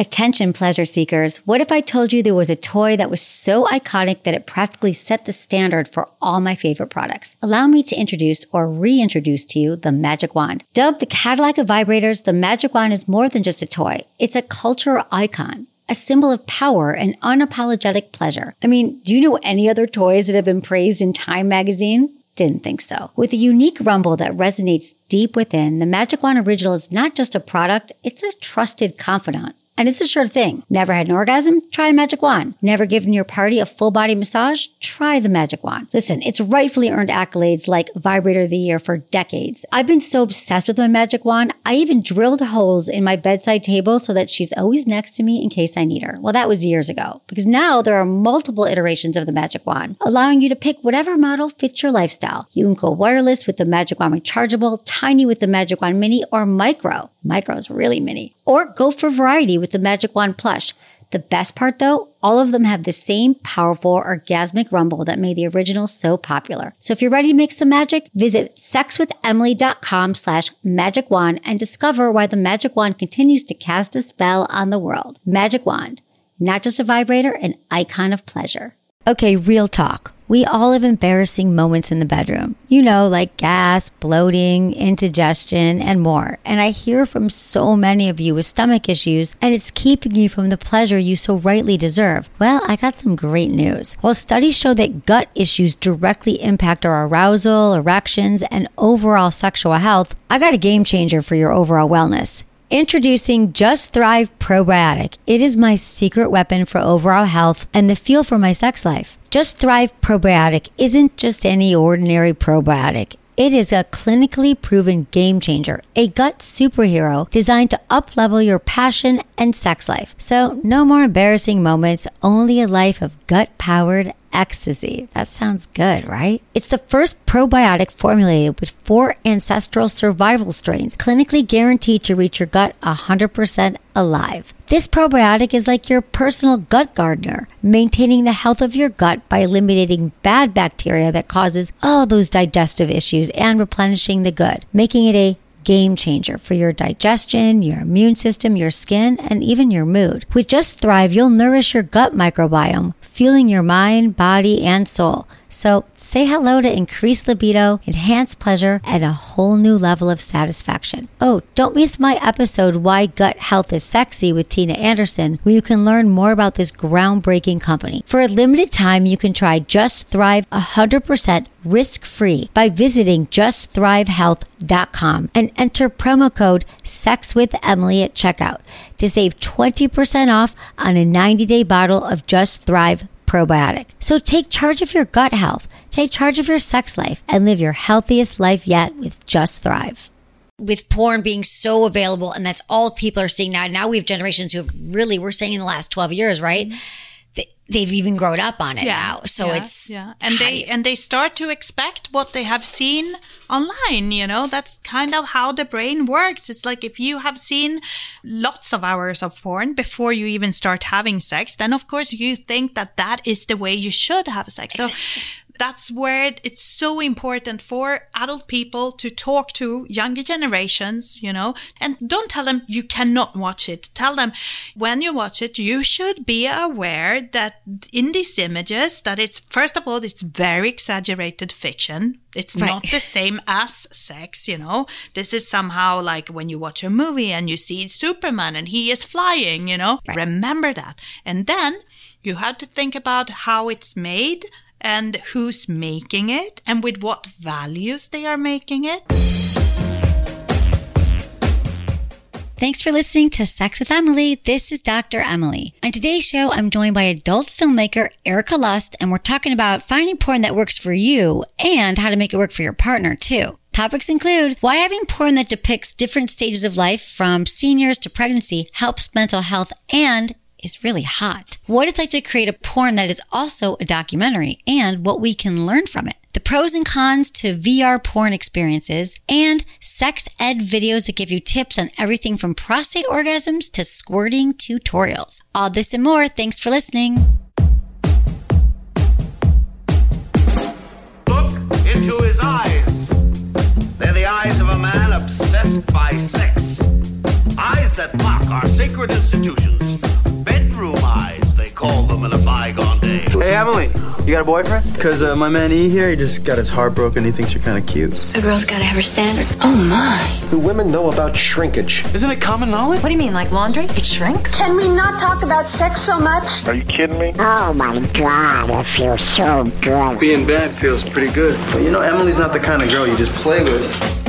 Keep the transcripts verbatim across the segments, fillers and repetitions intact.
Attention, pleasure seekers. What if I told you there was a toy that was so iconic that it practically set the standard for all my favorite products? Allow me to introduce or reintroduce to you the Magic Wand. Dubbed the Cadillac of vibrators, the Magic Wand is more than just a toy. It's a cultural icon, a symbol of power and unapologetic pleasure. I mean, do you know any other toys that have been praised in Time magazine? Didn't think so. With a unique rumble that resonates deep within, the Magic Wand Original is not just a product, it's a trusted confidant. And it's a sure thing. Never had an orgasm? Try a Magic Wand. Never given your party a full body massage? Try the Magic Wand. Listen, it's rightfully earned accolades like Vibrator of the Year for decades. I've been so obsessed with my Magic Wand, I even drilled holes in my bedside table so that she's always next to me in case I need her. Well, that was years ago, because now there are multiple iterations of the Magic Wand, allowing you to pick whatever model fits your lifestyle. You can go wireless with the Magic Wand Rechargeable, tiny with the Magic Wand Mini, or micro. Micro is really mini. Or go for variety with the Magic Wand Plush. The best part though, all of them have the same powerful orgasmic rumble that made the original so popular. So if you're ready to make some magic, visit sexwithemily.com slash magic wand and discover why the Magic Wand continues to cast a spell on the world. Magic Wand, not just a vibrator, an icon of pleasure. Okay, real talk. We all have embarrassing moments in the bedroom. You know, like gas, bloating, indigestion, and more. And I hear from so many of you with stomach issues, and it's keeping you from the pleasure you so rightly deserve. Well, I got some great news. While studies show that gut issues directly impact our arousal, erections, and overall sexual health, I got a game changer for your overall wellness. Introducing Just Thrive Probiotic. It is my secret weapon for overall health and the fuel for my sex life. Just Thrive Probiotic isn't just any ordinary probiotic. It is a clinically proven game changer, a gut superhero designed to up-level your passion and sex life. So no more embarrassing moments, only a life of gut-powered ecstasy. That sounds good, right? It's the first probiotic formulated with four ancestral survival strains, clinically guaranteed to reach your gut one hundred percent alive. This probiotic is like your personal gut gardener, maintaining the health of your gut by eliminating bad bacteria that causes all those digestive issues and replenishing the good, making it a game changer for your digestion, your immune system, your skin, and even your mood. With Just Thrive, you'll nourish your gut microbiome, fueling your mind, body, and soul. So say hello to increased libido, enhanced pleasure, and a whole new level of satisfaction. Oh, don't miss my episode, Why Gut Health is Sexy with Tina Anderson, where you can learn more about this groundbreaking company. For a limited time, you can try Just Thrive one hundred percent risk-free by visiting just thrive health dot com and enter promo code SEXWITHEMILY at checkout to save twenty percent off on a ninety-day bottle of Just Thrive Probiotic. So take charge of your gut health, take charge of your sex life, and live your healthiest life yet with Just Thrive. With porn being so available, and that's all people are seeing now. Now we have generations who have really, we're saying in the last twelve years, right? They, they've even grown up on it yeah, now. So yeah, it's... Yeah. And they and they start to expect what they have seen online, you know? That's kind of how the brain works. It's like if you have seen lots of hours of porn before you even start having sex, then of course you think that that is the way you should have sex. So that's where it's so important for adult people to talk to younger generations, you know, and don't tell them you cannot watch it. Tell them when you watch it, you should be aware that in these images that it's, first of all, it's very exaggerated fiction. It's right. Not the same as sex, you know. This is somehow like when you watch a movie and you see Superman and he is flying, you know. Right. Remember that. And then you have to think about how it's made and who's making it and with what values they are making it. Thanks for listening to Sex with Emily. This is Doctor Emily. On today's show, I'm joined by adult filmmaker Erica Lust, and we're talking about finding porn that works for you and how to make it work for your partner, too. Topics include why having porn that depicts different stages of life, from seniors to pregnancy, helps mental health and is really hot. What it's like to create a porn that is also a documentary and what we can learn from it. The pros and cons to V R porn experiences and sex ed videos that give you tips on everything from prostate orgasms to squirting tutorials. All this and more. Thanks for listening. Look into his eyes. They're the eyes of a man obsessed by sex. Eyes that mock our sacred institutions. call them in a bygone day. Hey, Emily, you got a boyfriend? Because uh, my man E here, he just got his heart broken. He thinks you're kind of cute. A girl's got to have her standards. Oh, my. Do women know about shrinkage? Isn't it common knowledge? What do you mean, like laundry? It shrinks? Can we not talk about sex so much? Are you kidding me? Oh my God, it feels so good. Being bad feels pretty good. But you know, Emily's not the kind of girl you just play with.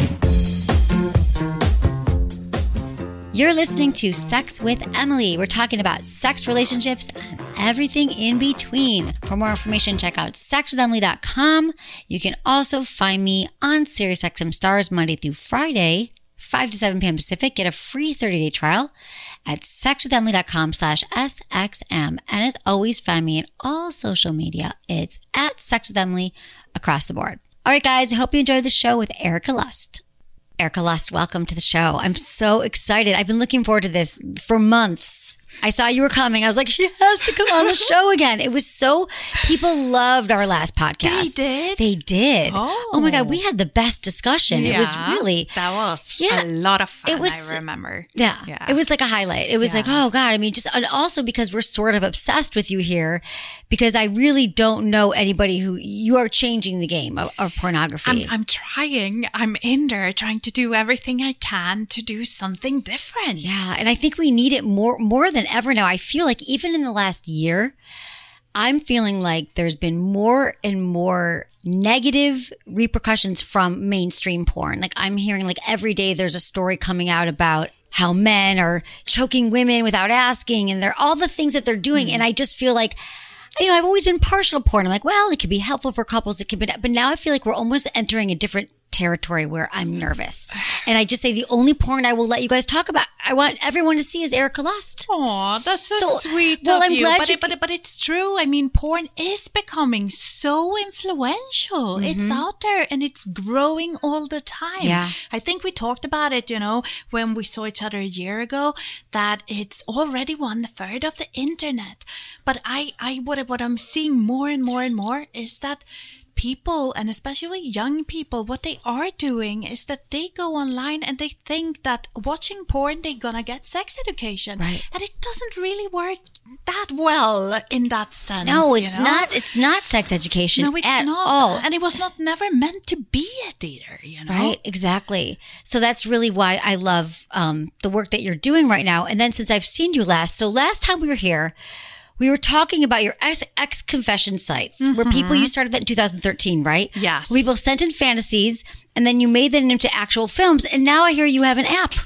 You're listening to Sex with Emily. We're talking about sex, relationships, and everything in between. For more information, check out sex with emily dot com. You can also find me on SiriusXM Stars Monday through Friday, five to seven p.m. Pacific. Get a free thirty-day trial at sex with emily dot com slash S X M. And as always, find me on all social media. It's at Sex with Emily across the board. All right, guys, I hope you enjoyed the show with Erica Lust. Erica Lust, welcome to the show. I'm so excited. I've been looking forward to this for months. I saw you were coming. I was like, she has to come on the show again. It was so, people loved our last podcast. They did? They did. Oh. Oh my God, we had the best discussion. Yeah, It was really. That was Yeah, a lot of fun, it was- I remember. Yeah, Yeah. it was like a highlight. It was Yeah. like, oh God, I mean, just, and also because we're sort of obsessed with you here, because I really don't know anybody who, you are changing the game of, of pornography. I'm, I'm trying. I'm in there trying to do everything I can to do something different. Yeah, and I think we need it more more than ever now. I feel like even in the last year, I'm feeling like there's been more and more negative repercussions from mainstream porn. Like I'm hearing like every day there's a story coming out about how men are choking women without asking, and they're all the things that they're doing. Mm. And I just feel like, you know, I've always been partial to porn. I'm like, well, it could be helpful for couples. It could be, but now I feel like we're almost entering a different territory where I'm nervous. And I just say the only porn I will let you guys talk about, I want everyone to see, is Erica Lust. Oh, that's so, So, sweet well, of I'm you. glad But, you- it, but, it, but it's true. I mean, porn is becoming so influential. Mm-hmm. It's out there and it's growing all the time. Yeah. I think we talked about it, you know, when we saw each other a year ago, that it's already one third of the internet. But I, I, what, what I'm seeing more and more and more is that people, and especially young people, what they are doing is that they go online and they think that watching porn, they're gonna get sex education. Right. And it doesn't really work that well in that sense. No, you it's know? not. It's not sex education No, it's at not. all. And it was not never meant to be it either, you know? Right, exactly. So that's really why I love um, the work that you're doing right now. And then since I've seen you last, so last time we were here, we were talking about your ex, ex confession sites, mm-hmm. where people, you started that in two thousand thirteen, right? Yes. Where people sent in fantasies and then you made them into actual films. And now I hear you have an app.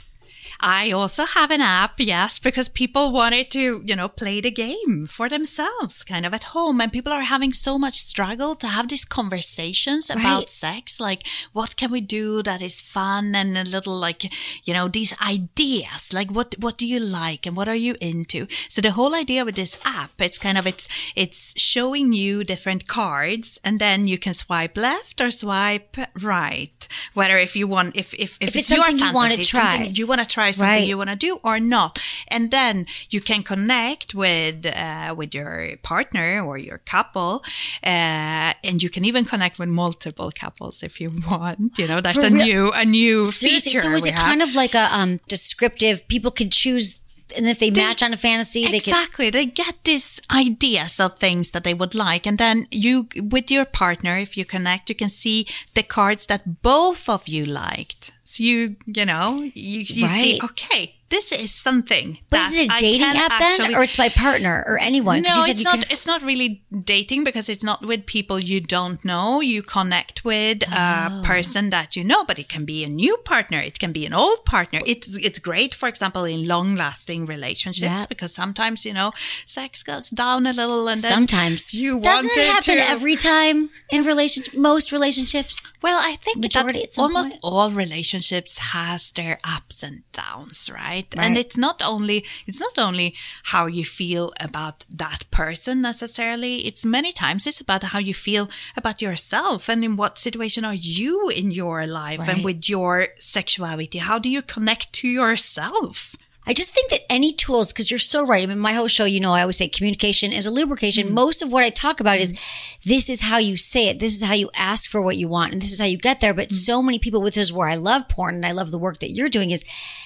I also have an app, yes, because people wanted to, you know, play the game for themselves kind of at home. And people are having so much struggle to have these conversations about Right. sex. Like, what can we do that is fun and a little like, you know, these ideas, like what, what do you like and what are you into? So the whole idea with this app, it's kind of, it's, it's showing you different cards and then you can swipe left or swipe right. Whether if you want, if, if, if, If it's your something you wanna fantasy, try. something you want to try something Right. you want to do or not, and then you can connect with uh, with your partner or your couple, uh, and you can even connect with multiple couples if you want. You know, that's For a real? new a new Seriously, feature. so is we it have. kind of like a um, descriptive, people could choose, and if they, They- match on a fantasy, they can. Exactly. They get these ideas of things that they would like. And then you, with your partner, if you connect, you can see the cards that both of you liked. So you, you know, you, you see, Right. okay, this is something. But that is it a I dating can app then? actually- Or it's my partner or anyone? 'Cause No, you said it's you not. can- It's not really dating because it's not with people you don't know. You connect with Oh. a person that you know, but it can be a new partner. It can be an old partner. It's it's great, for example, in long-lasting relationships Yeah. because sometimes you know sex goes down a little, and then Sometimes. you Doesn't want it it happen to. every time in relation most relationships? Well, I think Majority at that some almost point. all relationships has their ups and downs, right? Right. And it's not only it's not only how you feel about that person necessarily. It's many times it's about how you feel about yourself and in what situation are you in your life Right. and with your sexuality. How do you connect to yourself? I just think that any tools, because you're so right. I mean, my whole show, you know, I always say communication is a lubrication. Most of what I talk about is this is how you say it. This is how you ask for what you want. And this is how you get there. But so many people, with this is where I love porn and I love the work that you're doing, is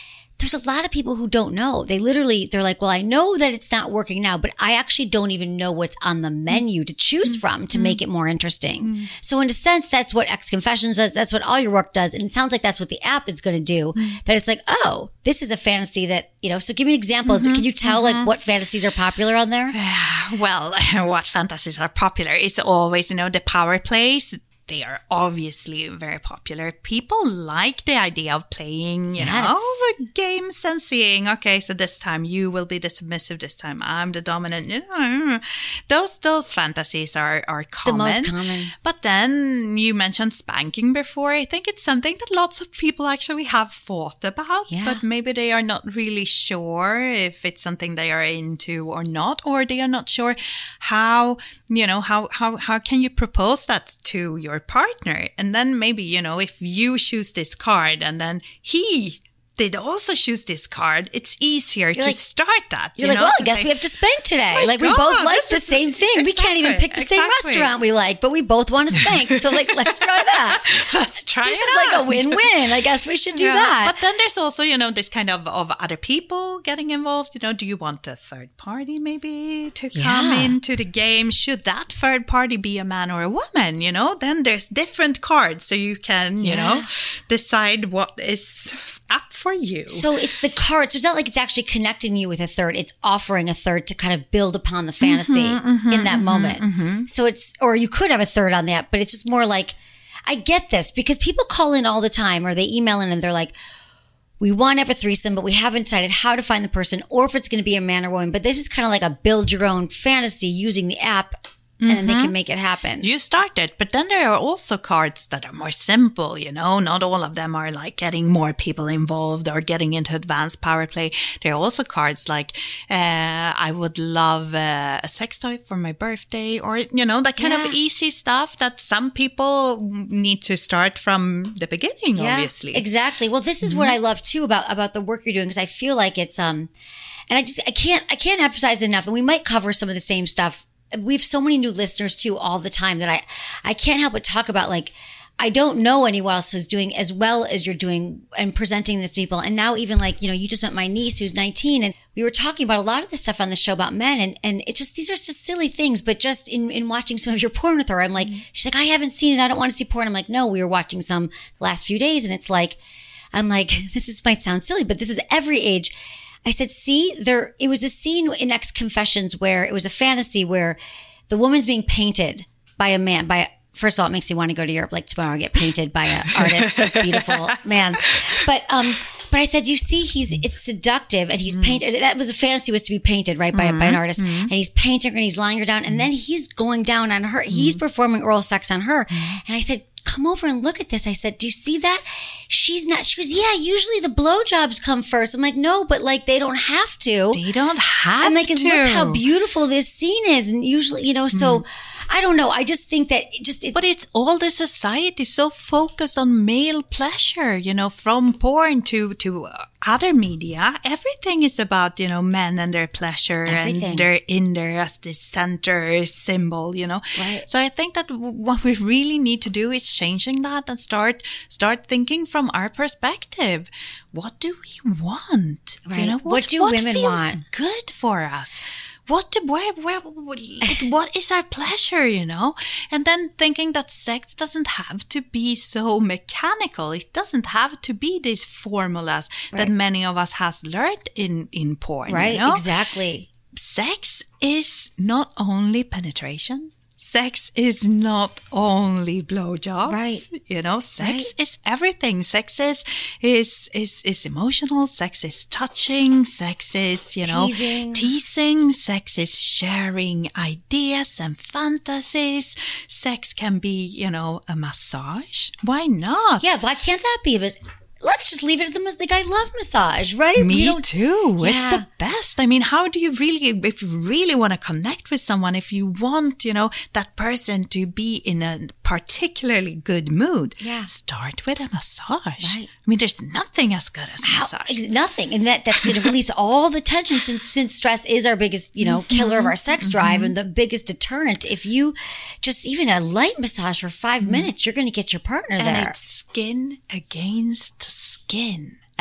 there's a lot of people who don't know. They literally, they're like, well, I know that it's not working now, but I actually don't even know what's on the menu to choose from to make it more interesting. So in a sense, that's what X Confessions does. That's what All Your Work does. And it sounds like that's what the app is going to do. That it's like, oh, this is a fantasy that, you know, so give me examples. Can you tell like what fantasies are popular on there? Well, what fantasies are popular? It's always, you know, the power plays. They are obviously very popular. People like the idea of playing, you Yes. know, games and seeing, okay, so this time you will be the submissive, this time I'm the dominant. You know, those those fantasies are, are common. The most common. But then you mentioned spanking before. I think it's something that lots of people actually have thought about, Yeah. but maybe they are not really sure if it's something they are into or not, or they are not sure how, you know, how, how, how can you propose that to your partner? And then maybe, you know, if you choose this card and then he did also choose this card, it's easier to like- start that. You're you like, know, well, to I guess say, we have to spank today. my Like we God, both like this the is- same thing. We can't even pick the same exactly. restaurant we like, but we both want to spank. So like, let's try that. Let's try This it is like out. a win-win. I guess we should do Yeah. that. But then there's also, you know, this kind of, of other people getting involved. You know, do you want a third party maybe to come Yeah. into the game? Should that third party be a man or a woman? You know, then there's different cards so you can, you Yeah. know, decide what is up for you. So it's the card. So it's not like it's actually connecting you with a third. It's offering a third to kind of build upon the fantasy in that moment. So it's, or you could have a third on that, but it's just more like, I get this because people call in all the time or they email in and they're like, we want to have a threesome, but we haven't decided how to find the person or if it's going to be a man or woman. But this is kind of like a build your own fantasy using the app and then they can make it happen. You start it, but then there are also cards that are more simple, you know, not all of them are like getting more people involved or getting into advanced power play. There are also cards like, uh, I would love uh, a sex toy for my birthday or, you know, that kind Yeah. of easy stuff that some people need to start from the beginning, obviously. Exactly. Well, this is what I love too about, about the work you're doing because I feel like it's, um, and I just, I can't, I can't emphasize enough and we might cover some of the same stuff. We have so many new listeners too all the time that I, I can't help but talk about like, I don't know anyone else who's doing as well as you're doing and presenting this to people. And now even like, you know, you just met my niece who's nineteen and we were talking about a lot of this stuff on the show about men and, and it just, these are just silly things, but just in, in watching some of your porn with her, I'm like, she's like, I haven't seen it. I don't want to see porn. I'm like, no, we were watching some the last few days and it's like, I'm like, this is, might sound silly, but this is every age. I said, see, there, it was a scene in X Confessions where it was a fantasy where the woman's being painted by a man, by a, first of all, it makes me want to go to Europe, like tomorrow, get painted by an artist, beautiful man. But, um, but I said, you see, he's, it's seductive and he's painted, that was a fantasy was to be painted, right, by, a, by an artist. And he's painting her and he's lying her down and then he's going down on her. He's performing oral sex on her. And I said, come over and look at this. I said, do you see that? She's not, she goes, yeah, usually the blowjobs come first. I'm like, no, but like they don't have to. They don't have I'm like, to. and look how beautiful this scene is. And usually, you know, so I don't know. I just think that it just, it, But it's all the society so focused on male pleasure, you know, from porn to, to uh, other media. Everything is about, you know, men and their pleasure Everything. and they're in there as this center symbol, you know. Right. So I think that w- what we really need to do is changing that and start, start thinking from our perspective. What do we want? Right. You know, What do women feels want? good for us? What, do, where, where, like, what is our pleasure, you know? And then thinking that sex doesn't have to be so mechanical. It doesn't have to be these formulas that Right. many of us has learned in, in porn, right, you know? exactly. Sex is not only penetration. Sex is not only blowjobs. Right. You know, sex Right. is everything. Sex is, is, is, is emotional. Sex is touching. Sex is, you know, Teasing. teasing. Sex is sharing ideas and fantasies. Sex can be, you know, a massage. Why not? Yeah, why can't that be? But let's just leave it at the, mas- like, I love massage, right? We Me don't- too. It's Yeah. the best. I mean, how do you really, if you really want to connect with someone, if you want, you know, that person to be in a particularly good mood, Yeah. start with a massage. Right. I mean, there's nothing as good as a How- massage. ex- nothing. And that, that's going to release all the tension since, since stress is our biggest, you know, killer of our sex drive and the biggest deterrent. If you just even a light massage for five minutes, you're going to get your partner And there. it's skin against skin.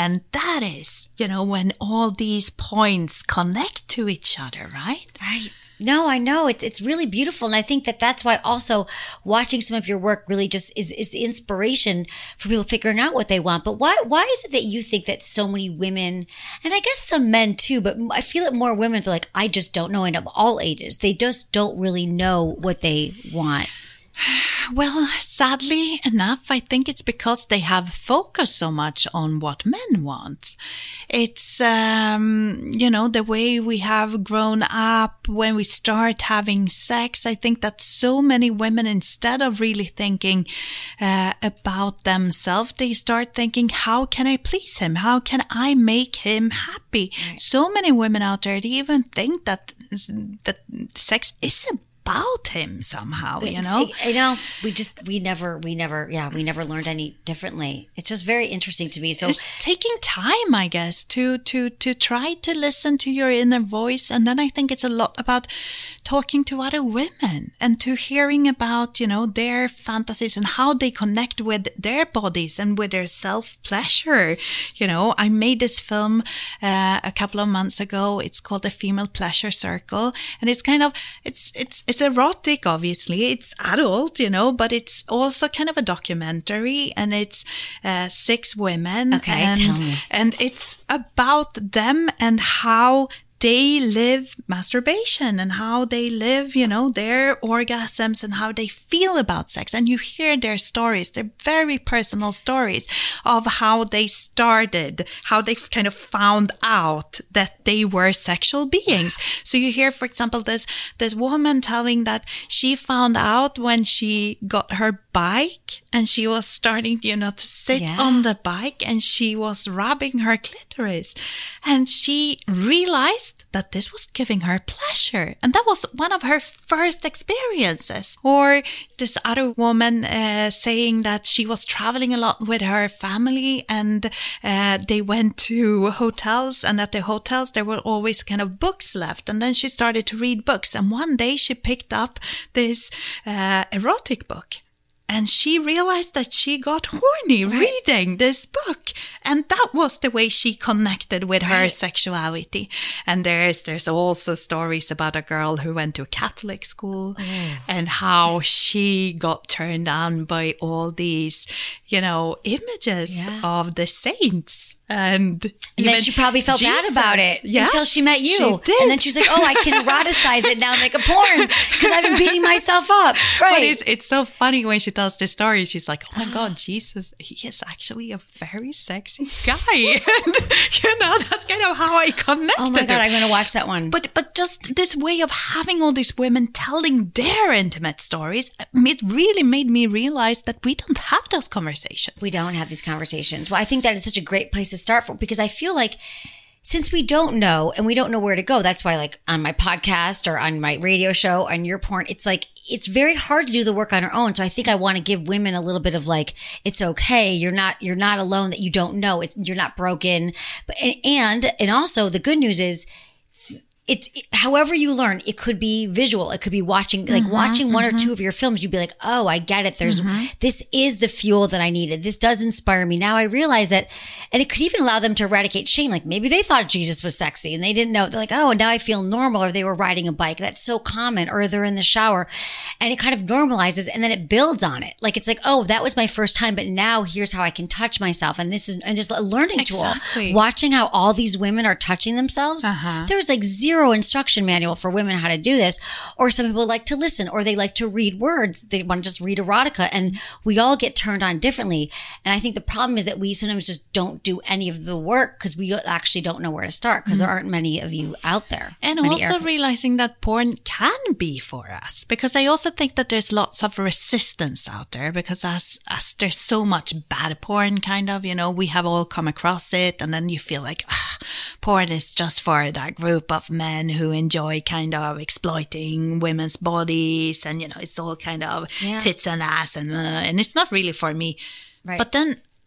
And that is, you know, when all these points connect to each other, right? Right. No, I know. It's it's really beautiful. And I think that that's why also watching some of your work really just is, is the inspiration for people figuring out what they want. But why why is it that you think that so many women, and I guess some men too, but I feel it more women, they're like, I just don't know, and of all ages, they just don't really know what they want. Well, sadly enough, I think it's because they have focused so much on what men want. It's, um, you know, the way we have grown up when we start having sex. I think that so many women, instead of really thinking uh, about themselves, they start thinking, how can I please him? How can I make him happy? Right. So many women out there, they even think that, that sex is a about him somehow, you know? I, I know. We just, we never, we never, yeah, we never learned any differently. It's just very interesting to me. So it's taking time, I guess, to, to, to try to listen to your inner voice. And then I think it's a lot about talking to other women and to hearing about, you know, their fantasies and how they connect with their bodies and with their self-pleasure. You know, I made this film uh, a couple of months ago. It's called The Female Pleasure Circle. And it's kind of, it's, it's, It's erotic, obviously. It's adult, you know, but it's also kind of a documentary, and it's uh, six women. Okay, and, tell me. And it's about them and how they live masturbation and how they live, you know, their orgasms and how they feel about sex. And you hear their stories. They're very personal stories of how they started, how they kind of found out that they were sexual beings. So you hear, for example, this, this woman telling that she found out when she got her bike and she was starting, you know, to sit yeah. on the bike and she was rubbing her clitoris and she realized that this was giving her pleasure. And that was one of her first experiences. Or this other woman uh, saying that she was traveling a lot with her family and uh, they went to hotels, and at the hotels there were always kind of books left. And then she started to read books. And one day she picked up this uh, erotic book. And she realized that she got horny right. reading this book. And that was the way she connected with her right. sexuality. And there's there's also stories about a girl who went to a Catholic school oh. and how she got turned on by all these, you know, images yeah. of the saints. And, and then she probably felt Jesus. bad about it yes, until she met you. She did. And then she was like, oh, I can eroticize it now, make a porn because I've been beating myself up. Right. But it's, it's so funny when she tells this story. She's like, oh my God, Jesus, he is actually a very sexy guy. And, you know, that's kind of how I connected. Oh my God, her. I'm going to watch that one. But, but just this way of having all these women telling their intimate stories, it really made me realize that we don't have those conversations. We don't have these conversations. Well, I think that is such a great place to start for, because I feel like since we don't know and we don't know where to go, that's why like on my podcast or on my radio show, on your porn, it's like, it's very hard to do the work on our own. So I think I want to give women a little bit of like, it's okay. You're not, you're not alone, that you don't know. It's, you're not broken. But, and, and also the good news is, it's it, however you learn, it could be visual. It could be watching, like mm-hmm, watching one mm-hmm. or two of your films. You'd be like, oh, I get it. There's, mm-hmm. this is the fuel that I needed. This does inspire me. Now I realize that, and it could even allow them to eradicate shame. Like maybe they thought Jesus was sexy and they didn't know. They're like, oh, now I feel normal. Or they were riding a bike. That's so common. Or they're in the shower, and it kind of normalizes, and then it builds on it. Like it's like, oh, that was my first time, but now here's how I can touch myself. And this is, and just a learning exactly. tool. Watching how all these women are touching themselves. Uh-huh. There was like zero instruction manual for women how to do this. Or some people like to listen, or they like to read words. They want to just read erotica, and we all get turned on differently. And I think the problem is that we sometimes just don't do any of the work because we actually don't know where to start, because mm-hmm. there aren't many of you out there. And also air- realizing that porn can be for us, because I also think that there's lots of resistance out there, because as, as there's so much bad porn, kind of, you know, we have all come across it, and then you feel like ah, porn is just for that group of men who enjoy kind of exploiting women's bodies, and you know, it's all kind of yeah. tits and ass, and uh, and it's not really for me. Right. But then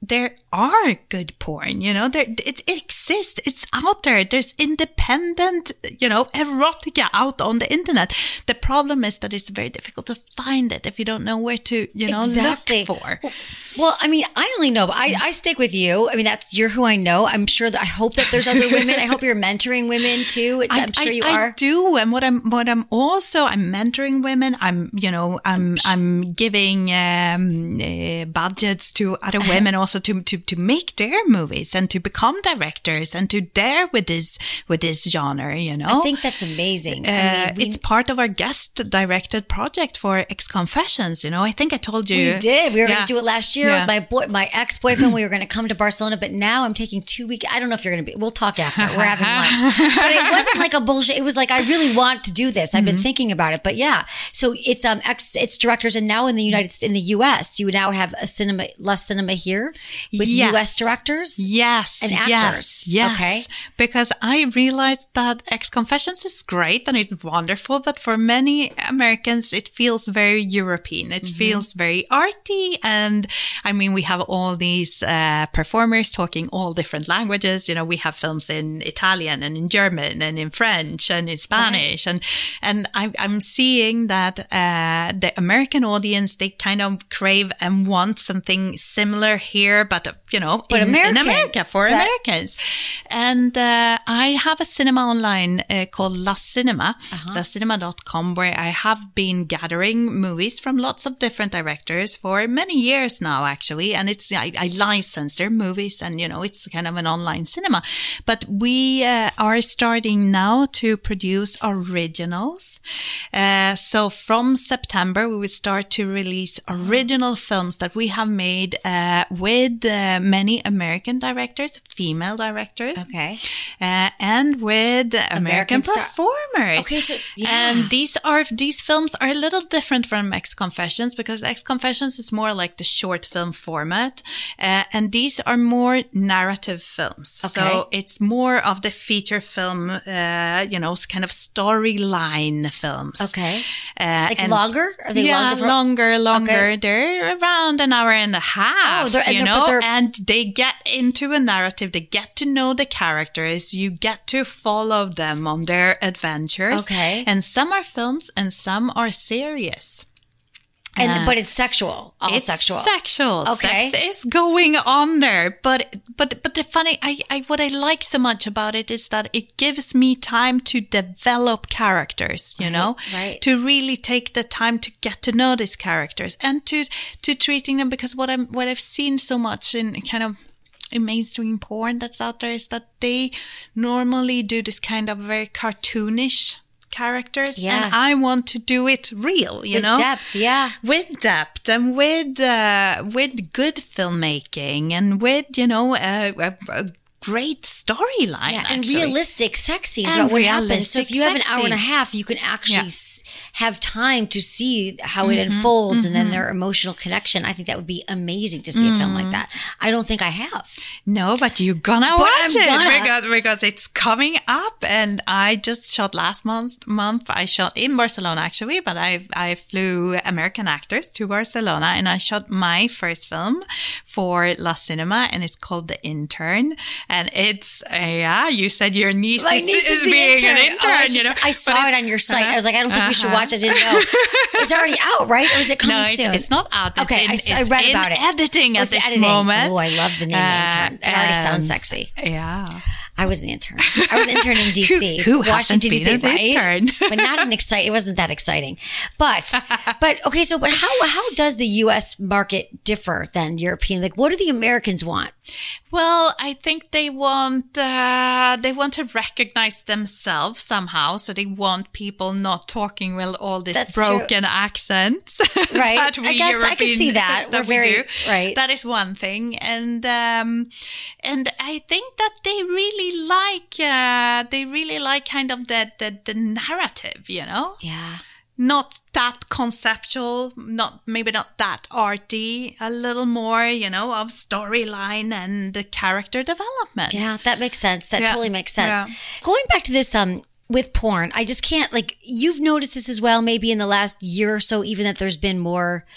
there are good porn, you know, there, it, it exists. It's out there. There's independent, you know, erotica out on the internet. The problem is that it's very difficult to find it if you don't know where to, you know, exactly. look for. Well, I mean, I only know, but I, I stick with you. I mean, that's, you're who I know. I'm sure that I hope that there's other women. I hope you're mentoring women too. I'm I, sure you I, are. I do. And what I'm, what I'm also, I'm mentoring women. I'm, you know, I'm, I'm giving, um, uh, budgets to other women also to, to, to make their movies and to become directors and to dare with this, with this genre, you know. I think that's amazing. Uh, I mean, we, it's part of our guest directed project for Ex Confessions. You know, I think I told you. we did. We were Yeah. going to do it last year Yeah. with my boy, my ex-boyfriend. We were going to come to Barcelona, but now I'm taking two weeks. I don't know if you're going to be, we'll talk after. We're having lunch. But it wasn't like a bullshit. It was like, I really want to do this. I've Mm-hmm. been thinking about it. But yeah, so it's, um, ex, it's directors. And now in the United States, in the U S, you now have a cinema, La Cinema here with Yes. U S directors. Yes, and actors. yes, yes. Okay. Because I realized that Ex Confessions is great and it's wonderful, but for many Americans, it feels very European. It Mm-hmm. feels very arty. And I mean, we have all these uh, performers talking all different languages. You know, we have films in Italian and in German and in French and in Spanish. Right. And, and I'm, I'm seeing that uh, the American audience, they kind of crave and want something similar here, but, uh, you know, But in, American. in America for That- Americans. And uh, I have a cinema online uh, called La Cinema, Uh-huh. la cinema dot com, where I have been gathering movies from lots of different directors for many years now, actually. And it's I, I license their movies, and you know, it's kind of an online cinema. But we uh, are starting now to produce originals. Uh, so from September, we will start to release original films that we have made uh, with uh, many American directors, female directors. Okay. Uh, and with American, American star- performers. Okay, so- yeah. And these are these films are a little different from Ex Confessions, because Ex Confessions is more like the short film format, uh, and these are more narrative films. Okay. So it's more of the feature film, uh, you know, kind of storyline films. Okay. Uh, Like and- longer? Are they yeah, longer? for- longer, longer. Okay. They're around an hour and a half. Oh, they're- you and- but know, they're- and they get into a narrative. They get to know the characters. You get to follow them on their adventures. Okay. And some are films, and some are serious. And, Uh, but it's sexual. All it's sexual. sexual. Okay. Sex is going on there. But but but the funny, I, I what I like so much about it is that it gives me time to develop characters. You Right, know, right. to really take the time to get to know these characters and to to treating them, because what I'm what I've seen so much in kind of in mainstream porn that's out there is that they normally do this kind of very cartoonish characters, Yeah. and I want to do it real. You With know, depth, yeah. with depth and with uh, with good filmmaking and with, you know, a, a, a great storyline. Yeah, and actually. realistic sex scenes And about what happens. So realistic if you have an sex hour and a scenes. half, you can actually Yeah. s- have time to see how it Mm-hmm, unfolds and then their emotional connection. I think that would be amazing to see a film like that. I don't think I have. No, but you're gonna But watch I'm it gonna. because because it's coming up. And I just shot last month. Month I shot in Barcelona actually, but I I flew American actors to Barcelona, and I shot my first film for La Cinema, and it's called The Intern, and it's uh, yeah. You said your niece, My is, niece is is the being intern. an intern. Oh, I, you just- know, I saw But it on your site. I was like, I don't think we should Uh-huh. watch. I didn't know. It's already out, right? Or is it coming No, it's, soon? it's not out. It's Okay, in, I, it's I read in about it. editing Oh, at it's this editing. moment. Oh, I love the name Uh, intern. It already um, sounds sexy. Yeah. I was an intern. I was an intern in D C, Who- who hasn't Washington D C, been an right? intern? But not an exciting. It wasn't that exciting. But but okay. So, but how how does the U S market differ than European? Like, what do the Americans want? Well, I think they want uh, they want to recognize themselves somehow, so they want people not talking with all these That's broken accents. Right. that we I guess I can European- see that. We're we very- do. right. That is one thing, and um, and I think that they really like uh, they really like kind of the the, the narrative, you know. Yeah. Not that conceptual, not maybe not that arty, a little more, you know, of storyline and the character development. Yeah, that makes sense. That Yeah. totally makes sense. Yeah. Going back to this, um, with porn, I just can't, like, you've noticed this as well, maybe in the last year or so, even that there's been more,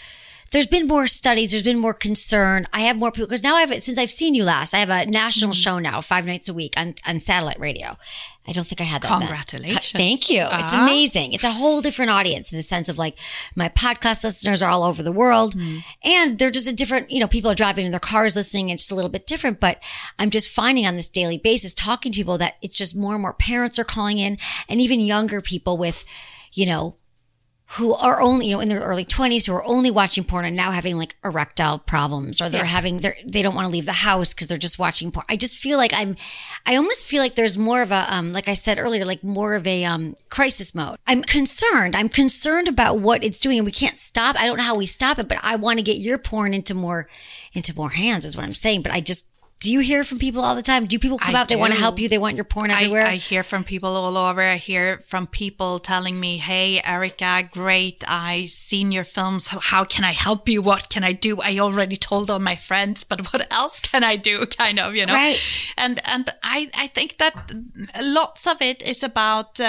there's been more studies, there's been more concern. I have more people, because now I've, since I've seen you last, I have a national mm-hmm. show now, five nights a week on, on satellite radio. I don't think I had that. Congratulations. Then. Thank you. Uh-huh. It's amazing. It's a whole different audience in the sense of like my podcast listeners are all over the world mm. and they're just a different, you know, people are driving in their cars listening and it's just a little bit different. But I'm just finding on this daily basis, talking to people, that it's just more and more parents are calling in, and even younger people with, you know, who are only, you know, in their early twenties, who are only watching porn and now having like erectile problems, or they're yes. having, they're, they don't want to leave the house because they're just watching porn. I just feel like I'm, I almost feel like there's more of a, um, like I said earlier, like more of a, um, crisis mode. I'm concerned. I'm concerned about what it's doing, and we can't stop. I don't know how we stop it, but I want to get your porn into more, into more hands is what I'm saying. But I just, do you hear from people all the time? Do people come I out? Do. They want to help you. They want your porn everywhere. I, I hear from people all over. I hear from people telling me, "Hey, Erica, great. I seen your films. How, how can I help you? What can I do? I already told all my friends, but what else can I do?" Kind of, you know. Right. And and I I think that lots of it is about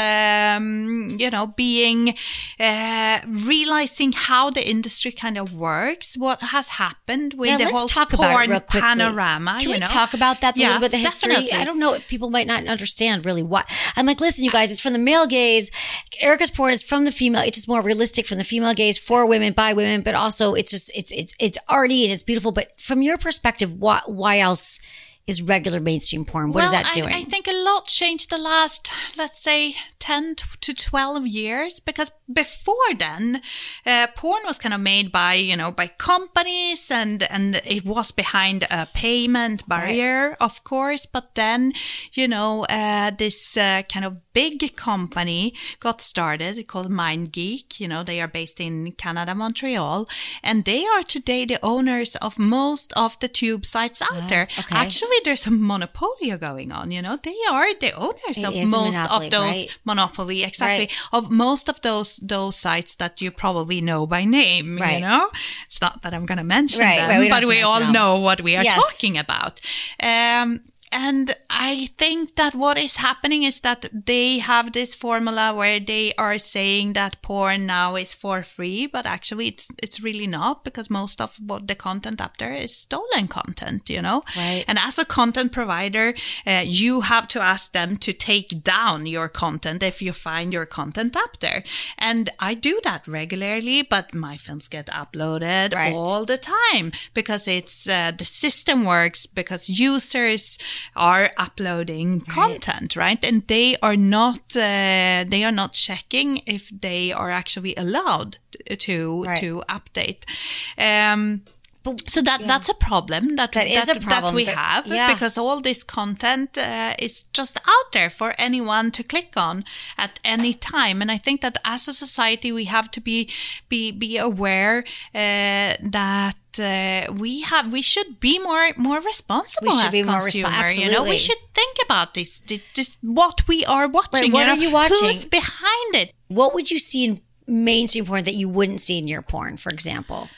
um, you know being uh, realizing how the industry kind of works, what has happened with yeah, the let's whole talk porn about it real quickly. panorama. Can you we know? talk about that a yes, little bit, the history? Definitely. I don't know. People might not understand really what. I'm like, listen, you guys, it's from the male gaze. Erica's porn is from the female. It's just more realistic from the female gaze, for women, by women, but also it's just, it's, it's, it's arty and it's beautiful. But from your perspective, why, why else is regular mainstream porn? What well, is that doing? I, I think a lot changed the last, let's say, ten to twelve years, because before then, uh, porn was kind of made by, you know, by companies, and, and it was behind a payment barrier, right. of course. But then, you know, uh, this uh, kind of big company got started called MindGeek. You know, they are based in Canada, Montreal, and they are today the owners of most of the tube sites out uh, there. Okay. Actually, there's a monopoly going on, you know. They are the owners it of most monopoly, of those right? monopoly, exactly, right. of most of those those sites that you probably know by name, right. you know. It's not that I'm going to mention right, them, right, we but we all them. know what we are yes. talking about. Um, And I think that what is happening is that they have this formula where they are saying that porn now is for free, but actually it's it's really not, because most of what the content up there is stolen content, you know? Right. And as a content provider, uh, you have to ask them to take down your content if you find your content up there. And I do that regularly, but my films get uploaded right. all the time, because it's uh, the system works, because users are uploading right. content, right? And they are not uh, they are not checking if they are actually allowed to right. to update. Um, but, so that yeah. that's a problem that that, is that, a problem that we that, have yeah. because all this content uh, is just out there for anyone to click on at any time. And I think that as a society we have to be be be aware uh, that. Uh, we have, we should be more, more responsible we should as be consumer. More resp- you know, we should think about this, this, this what we are watching. Right, what you know? are you watching? Who's behind it? What would you see in mainstream porn that you wouldn't see in your porn, for example?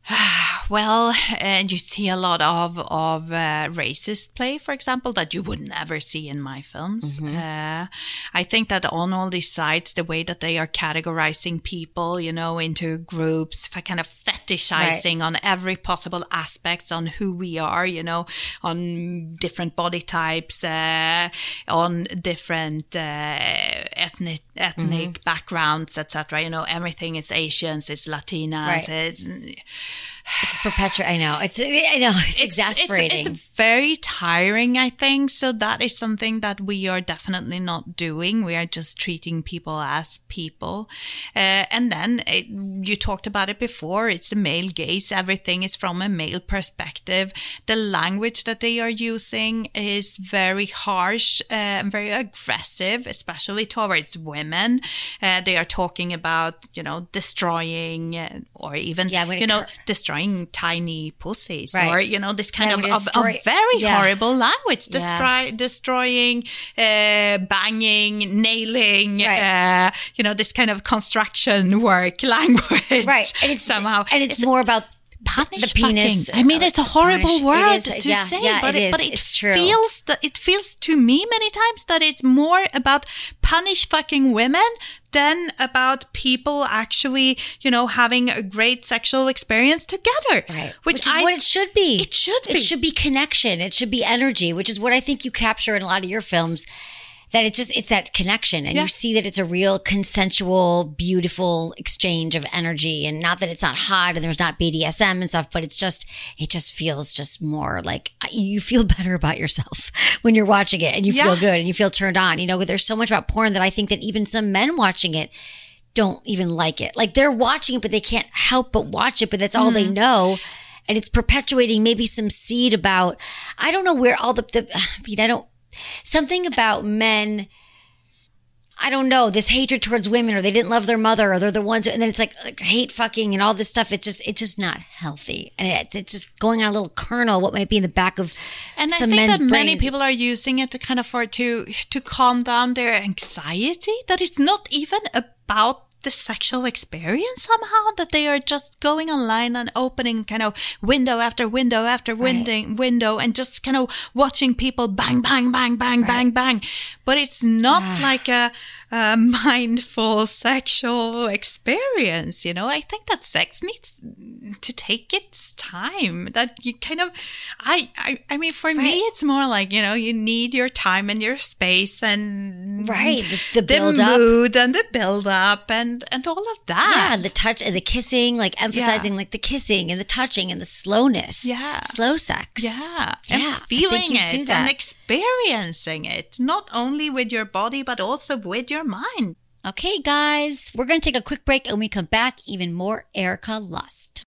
Well, and you see a lot of of uh, racist play, for example, that you would never see in my films. Mm-hmm. Uh, I think that on all these sites, the way that they are categorizing people, you know, into groups, kind of fetishizing right. on every possible aspects on who we are, you know, on different body types, uh, on different uh, ethnic ethnic mm-hmm. backgrounds, et cetera. You know, everything is Asians, it's Latinas, right. it's. It's perpetual. I know. It's. I know. It's, it's exasperating. It's, it's very tiring, I think. So that is something that we are definitely not doing. We are just treating people as people. Uh, and then it, you talked about it before. It's the male gaze. Everything is from a male perspective. The language that they are using is very harsh uh, and very aggressive, especially towards women. Uh, they are talking about, you know, destroying uh, or even, yeah, you know, cur- destroying tiny pussies right. or, you know, this kind yeah, of, destroy- of, of very yeah. horrible language, destroy, yeah. destroying, uh, banging, nailing, right. uh, you know, this kind of construction work language. Right. And it's somehow. And it's, it's more about punish the penis. fucking. I mean, it's a horrible punish. word It is, to yeah, say, yeah, but it it, is. but it It's true. feels that it feels to me many times that it's more about punish fucking women than about people actually, you know, having a great sexual experience together. Right. Which, Which is I, what it should be. It should be. It should be connection. It should be energy, which is what I think you capture in a lot of your films. That it's just, it's that connection. And Yeah. you see that it's a real consensual, beautiful exchange of energy. And not that it's not hot and there's not B D S M and stuff, but it's just, it just feels just more like you feel better about yourself when you're watching it and you feel Yes. good and you feel turned on. You know, there's so much about porn that I think that even some men watching it don't even like it. Like they're watching it, but they can't help but watch it, but that's all they know. And it's perpetuating maybe some seed about, I don't know where all the, the I mean, I don't, something about men, I don't know, this hatred towards women, or they didn't love their mother, or they're the ones, who, and then it's like, like hate fucking and all this stuff. It's just, it's just not healthy. And it, it's just going on a little kernel, what might be in the back of And some I think men's that many brains. people are using it to kind of for to to calm down their anxiety. That it's not even about the sexual experience somehow, that they are just going online and opening kind of window after window after window window and just kind of watching people bang bang bang bang Right. bang bang. But it's not like a, a mindful sexual experience, you know. I think that sex needs to take its time. That you kind of, I I, I mean, for me, Right. it's more like, you know, you need your time and your space and Right, the- the the build up. mood and the build up and and all of that. Yeah, the touch and the kissing, like emphasizing Yeah. like the kissing and the touching and the slowness. Yeah. Slow sex. Yeah, Yeah, and I think feeling you it do that. and experiencing it, not only with your body but also with your mind. Okay, guys, we're going to take a quick break, and when we come back, even more Erica Lust.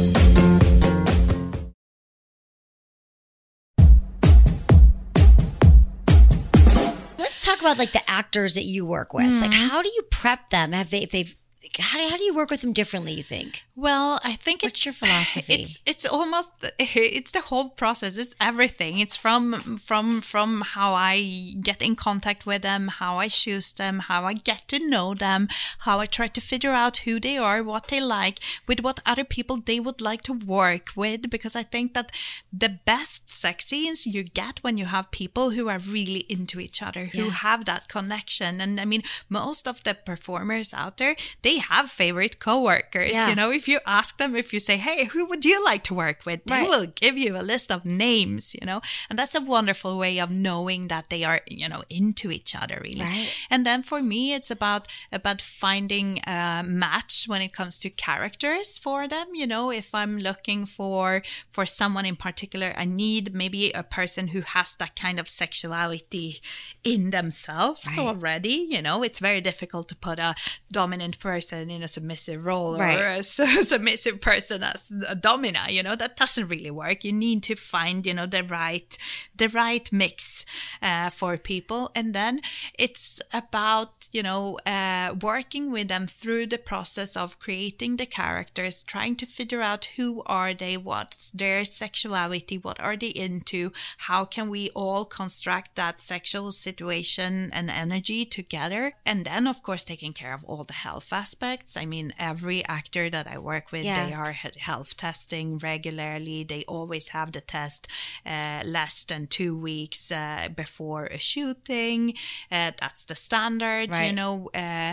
Let's talk about like the actors that you work with. Like, how do you prep them? Have they, if they've, how do, how do you work with them differently, you think? Well, I think What's it's your philosophy? It's it's almost it's the whole process. It's everything. It's from from from how I get in contact with them, how I choose them, how I get to know them, how I try to figure out who they are, what they like, with what other people they would like to work with. Because I think that the best sex scenes you get when you have people who are really into each other, who Yeah. have that connection. And I mean, most of the performers out there, they have favorite coworkers. Yeah. You know, if you ask them, if you say, hey, who would you like to work with? They Right. will give you a list of names, you know, and that's a wonderful way of knowing that they are, you know, into each other really. Right. And then for me, it's about, about finding a match when it comes to characters for them. You know, if I'm looking for, for someone in particular, I need maybe a person who has that kind of sexuality in themselves Right. already. You know, it's very difficult to put a dominant person in a submissive role, Right. or a submissive person as a domina. You know, that doesn't really work. You need to find, you know, the right, the right mix uh, for people. And then it's about, you know, uh, working with them through the process of creating the characters, trying to figure out who are they, what's their sexuality, what are they into, how can we all construct that sexual situation and energy together. And then, of course, taking care of all the health aspects. I mean, every actor that I work with, Yeah. they are he- health testing regularly. They always have the test uh, less than two weeks uh, before a shooting. Uh, that's the standard. Right. You know, uh,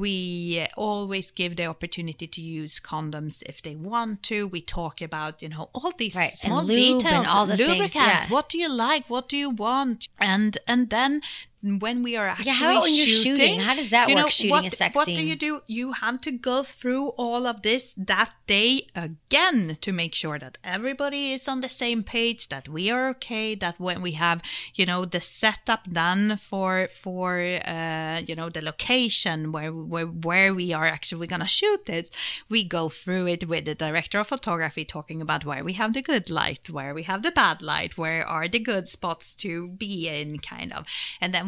we always give the opportunity to use condoms if they want to. We talk about, you know, all these Right. And small lube details, and all the things, lubricants. yeah. What do you like? What do you want? And and then when we are actually Yeah, how about when you're shooting, shooting? How does that you work, know, shooting what, a sex what scene? do you do? You have to go through all of this that day again to make sure that everybody is on the same page, that we are okay, that when we have, you know, the setup done for for uh, you know, the location where where where we are actually going to shoot it, we go through it with the director of photography, talking about where we have the good light, where we have the bad light, where are the good spots to be in, kind of, and then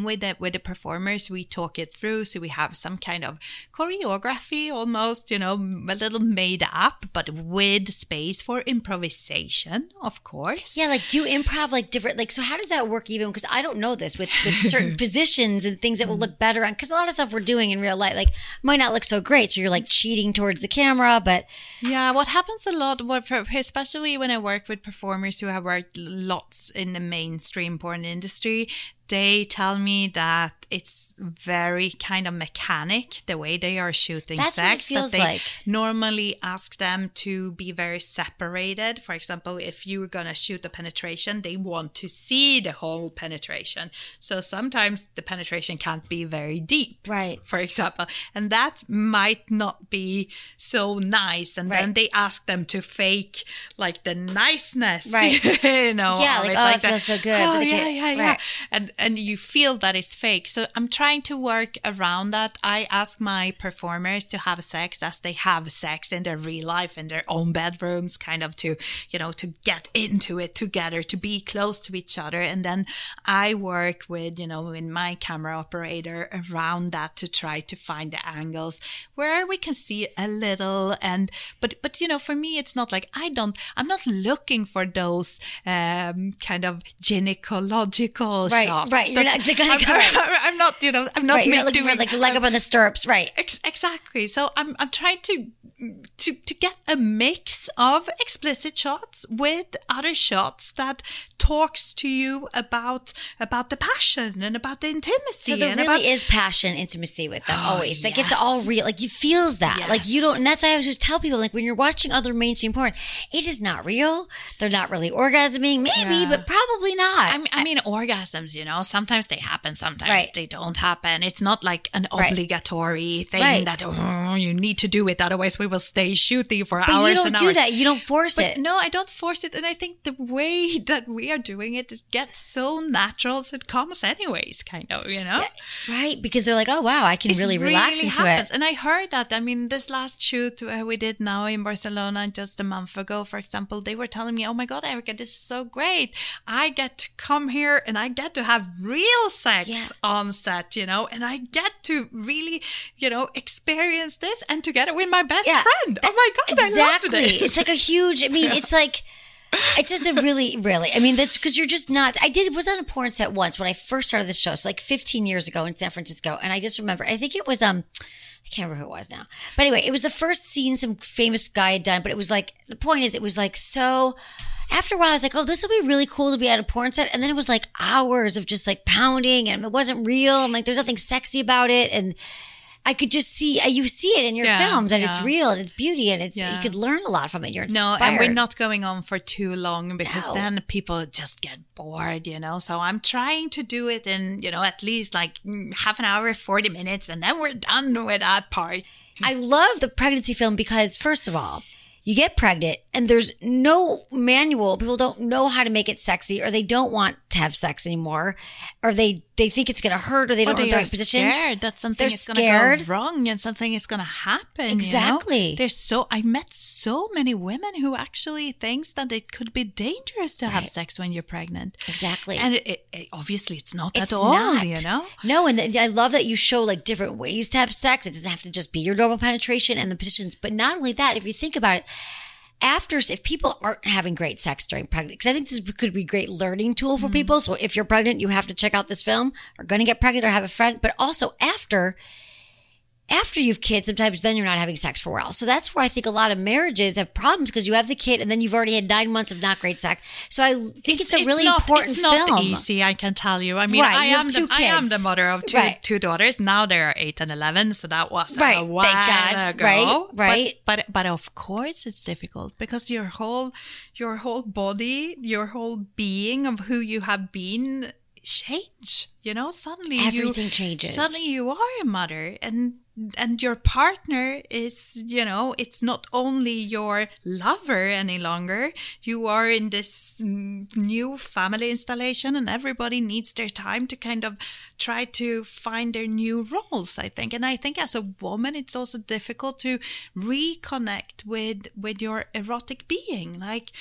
then with the, with the performers, we talk it through. So we have some kind of choreography, almost, you know, a little made up, but with space for improvisation, of course. Yeah, like do improv like different, like, so how does that work even? Because I don't know this with, with certain positions and things that will look better on, because a lot of stuff we're doing in real life, like, might not look so great. So you're like cheating towards the camera, but. Yeah, what happens a lot, what for, especially when I work with performers who have worked lots in the mainstream porn industry, they tell me that it's very kind of mechanic, the way they are shooting That's sex. what it feels that they like. normally ask them to be very separated. For example, if you're going to shoot a penetration, they want to see the whole penetration. So sometimes the penetration can't be very deep, Right. for example. And that might not be so nice. And Right. then they ask them to fake like the niceness, Right. you know. Yeah, of like, it, oh, it the, feels so good, Oh, but they yeah, can't- yeah, yeah. right. And and you feel that it's fake. So I'm trying to work around that. I ask my performers to have sex as they have sex in their real life, in their own bedrooms, kind of to, you know, to get into it together, to be close to each other. And then I work with, you know, in my camera operator around that to try to find the angles where we can see a little. And, but, but, you know, for me, it's not like I don't, I'm not looking for those um, kind of gynecological Right, shots. right. You're That- not the kind of I'm, guy. I'm not, you know, I'm not Right, you're not looking doing, for like the leg up on the stirrups, right? Ex- exactly. So I'm I'm trying to to to get a mix of explicit shots with other shots that talks to you about about the passion and about the intimacy. So there and really about, is passion, intimacy with them Oh, always. Like yes. it's all real. Like you feels that. Like you Yes. don't. And that's why I always just tell people, like when you're watching other mainstream porn, it is not real. They're not really orgasming, maybe, Yeah. but probably not. I mean, I mean, orgasms, you know, sometimes they happen, sometimes Right. they don't happen. It's not like an Right. obligatory thing Right. that, oh, you need to do it. Otherwise, we will stay shooting for but hours you don't and do hours. that. You don't force But it. no, I don't force it. And I think the way that we are doing it, it gets so natural. So it comes anyways, kind of, you know? Right? Because they're like, oh, wow, I can It really relax into happens. it. And I heard that. I mean, this last shoot uh, we did now in Barcelona just a month ago, for example, they were telling me, oh my God, Erica, this is so great. I get to come here and I get to have real sex Yeah. on set, you know, and I get to really, you know, experience this and together with my best Yeah. friend. Oh my God, Exactly. I love this. It's like a huge, I mean, it's like, it's just a really, really, I mean, that's because you're just not, I did, was on a porn set once when I first started this show. So like fifteen years ago in San Francisco. And I just remember, I think it was, um, I can't remember who it was now. But anyway, it was the first scene some famous guy had done. But it was like, the point is, it was like so, after a while, I was like, oh, this will be really cool to be at a porn set. And then it was like hours of just like pounding and it wasn't real. I'm like, there's nothing sexy about it. And I could just see, uh, you see it in your Yeah, films and it's yeah. real and it's beauty and it's, Yeah. you could learn a lot from it. You're No, inspired. and we're not going on for too long because No. then people just get bored, you know. So I'm trying to do it in, you know, at least like mm, half an hour, forty minutes, and then we're done with that part. I love the pregnancy film because, first of all, you get pregnant and there's no manual. People don't know how to make it sexy or they don't want to have sex anymore or they, they think it's going to hurt or they don't Or know they the are right positions. scared that something They're is going to scared. go wrong and something is going to happen. Exactly. You know? There's so I met so many women who actually thinks that it could be dangerous to have Right. sex when you're pregnant. Exactly. And it, it, it- obviously it's not It's at all, not. you know. No, and th- I love that you show like different ways to have sex. It doesn't have to just be your normal penetration and the positions. But not only that, if you think about it, after, if people aren't having great sex during pregnancy, because I think this could be a great learning tool for people. So if you're pregnant, you have to check out this film or going to get pregnant or have a friend. But also after, after you've kids, sometimes then you're not having sex for a while. So that's where I think a lot of marriages have problems because you have the kid and then you've already had nine months of not great sex. So I think it's, a really not, important it's not film. easy, I can tell you. I mean, Right, I you have am two the I am kids. the mother of two Right. two daughters. Now they're eight and eleven, so that was Right, a thank while God. ago. Right, But- right. But, but of course it's difficult because your whole your whole body, your whole being of who you have been change. You know, suddenly Everything you, changes. Suddenly you are a mother, and and your partner is, you know, it's not only your lover any longer. You are in this mm, new family installation, and everybody needs their time to kind of try to find their new roles, I think. And I think as a woman, it's also difficult to reconnect with with your erotic being, like.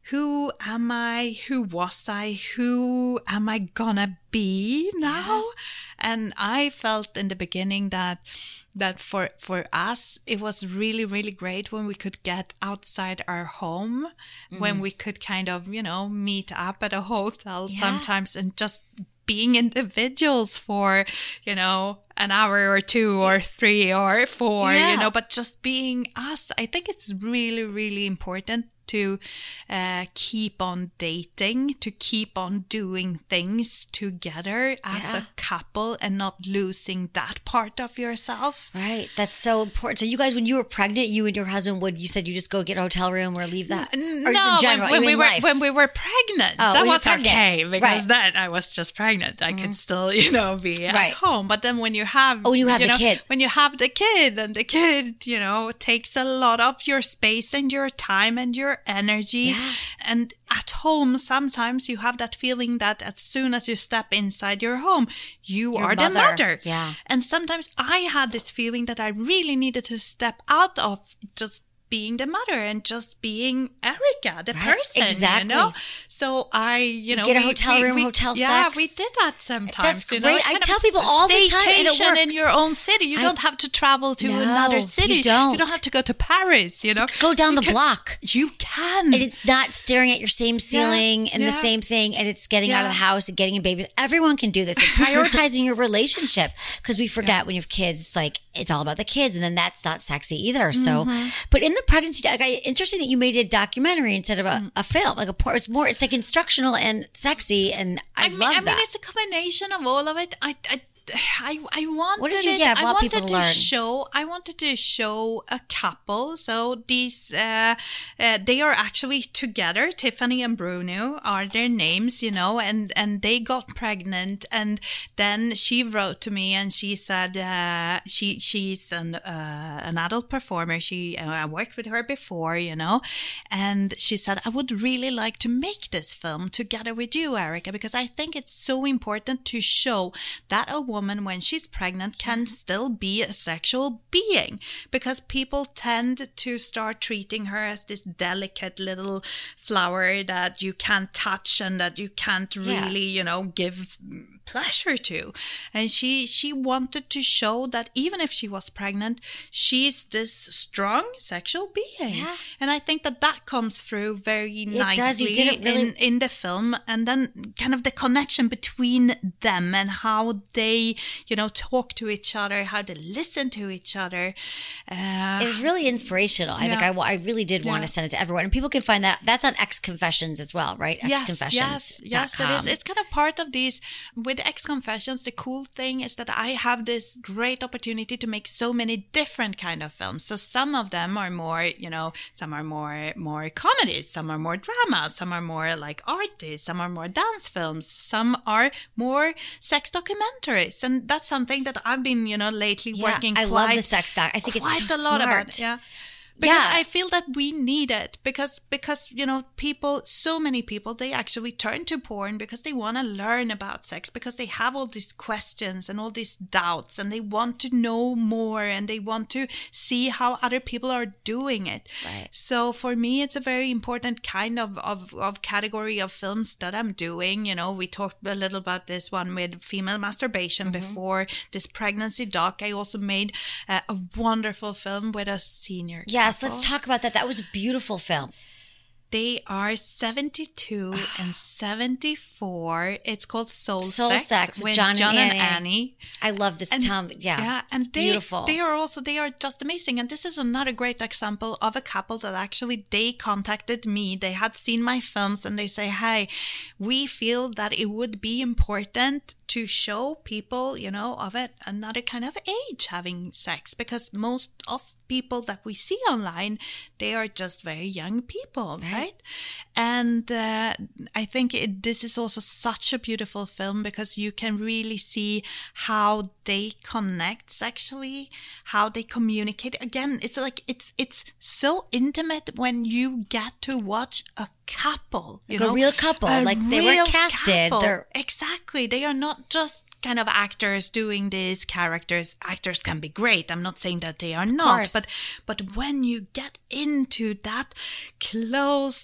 who am I? Who was I? Who am I gonna be now? Yeah. And I felt in the beginning that that for for us, it was really, really great when we could get outside our home, mm. when we could kind of, you know, meet up at a hotel yeah. sometimes and just being individuals for, you know, an hour or two or three or four, yeah. you know, but just being us. I think it's really, really important to uh, keep on dating, to keep on doing things together as yeah. a couple and not losing that part of yourself. Right. That's so important. So you guys, when you were pregnant, you and your husband would, you said you just go get a hotel room or leave that? N- or no, just in general, when, when, we were, life? when we were pregnant, oh, that was pregnant. okay because right. then I was just pregnant. I mm-hmm. could still, you know, be at right. home. But then when you have, oh, when you have you the know, kid, when you have the kid and the kid, you know, takes a lot of your space and your time and your energy. Yeah. And at home, sometimes you have that feeling that as soon as you step inside your home, you your are mother. the mother. Yeah. And sometimes I had this feeling that I really needed to step out of just being the mother and just being Erica, the right, person, exactly. you know? So I, you know, get a we, hotel we, room, we, hotel yeah, sex. Yeah, we did that sometimes. That's you great. know? I kind tell people all the time, and it works. In your own city. You I, don't have to travel to no, another city. You don't. You don't have to go to Paris, you know? You go down you the can, block. You can. And it's not staring at your same ceiling yeah, and yeah. the same thing, and it's getting yeah. out of the house and getting a baby. Everyone can do this. And prioritizing your relationship, because we forget yeah. when you have kids, it's like, it's all about the kids, and then that's not sexy either. So, mm-hmm. but in the pregnancy, like, I, interesting that you made a documentary instead of a, mm. a film. Like a, it's more, it's like instructional and sexy, and I, I mean, love I that. mean, it's a combination of all of it. I, I I, I wanted what did you, it, yeah, I want wanted people to, to learn. show I wanted to show a couple. So these uh, uh, they are actually together. Tiffany and Bruno are their names, you know, and, and they got pregnant, and then she wrote to me and she said uh, she she's an uh, an adult performer. She uh, I worked with her before, you know, and she said, I would really like to make this film together with you, Erica, because I think it's so important to show that a woman when she's pregnant can still be a sexual being, because people tend to start treating her as this delicate little flower that you can't touch and that you can't really, yeah. you know, give pleasure to. And she she wanted to show that even if she was pregnant, she's this strong sexual being. Yeah. And I think that that comes through very it nicely does. You did it really... in, in the film. And then kind of the connection between them and how they, you know, talk to each other, how they listen to each other. Uh, it was really inspirational. I yeah. think I, I really did want yeah. to send it to everyone. And people can find that. That's on X Confessions as well, right? Yes, X Confessions. Yes, yes, it is. It's kind of part of these. With X Confessions, the cool thing is that I have this great opportunity to make so many different kind of films. So some of them are more, you know, some are more more comedies, some are more drama, some are more like arty, some are more dance films, some are more sex documentaries. And that's something that I've been, you know, lately yeah, working I quite, love the sex doc. I think it's quite so a lot smart. about it. Yeah. Because yeah. I feel that we need it because, because, you know, people, so many people, they actually turn to porn because they want to learn about sex, because they have all these questions and all these doubts, and they want to know more, and they want to see how other people are doing it. Right. So for me, it's a very important kind of, of, of category of films that I'm doing. You know, we talked a little about this one with female masturbation mm-hmm. before, this pregnancy doc. I also made uh, a wonderful film with a senior yeah. Yes, let's talk about that. That was a beautiful film. They are seventy-two and seventy-four. It's called Soul, Soul Sex, Sex with with John, John and, and Annie. Annie. I love this and, town. Yeah, yeah, and it's they, beautiful. They are also they are just amazing. And this is another great example of a couple that actually they contacted me. They had seen my films and they say, "Hey, we feel that it would be important to show people, you know, of it another kind of age having sex, because most of people that we see online, they are just very young people, right? right? And uh, I think it, this is also such a beautiful film because you can really see how they connect sexually, how they communicate. Again, it's like it's it's so intimate when you get to watch a couple, you like know, a real couple, a like they were casted. They're... Exactly, they are not just kind of actors doing these characters. Actors can be great. I'm not saying that they are not, but but when you get into that closed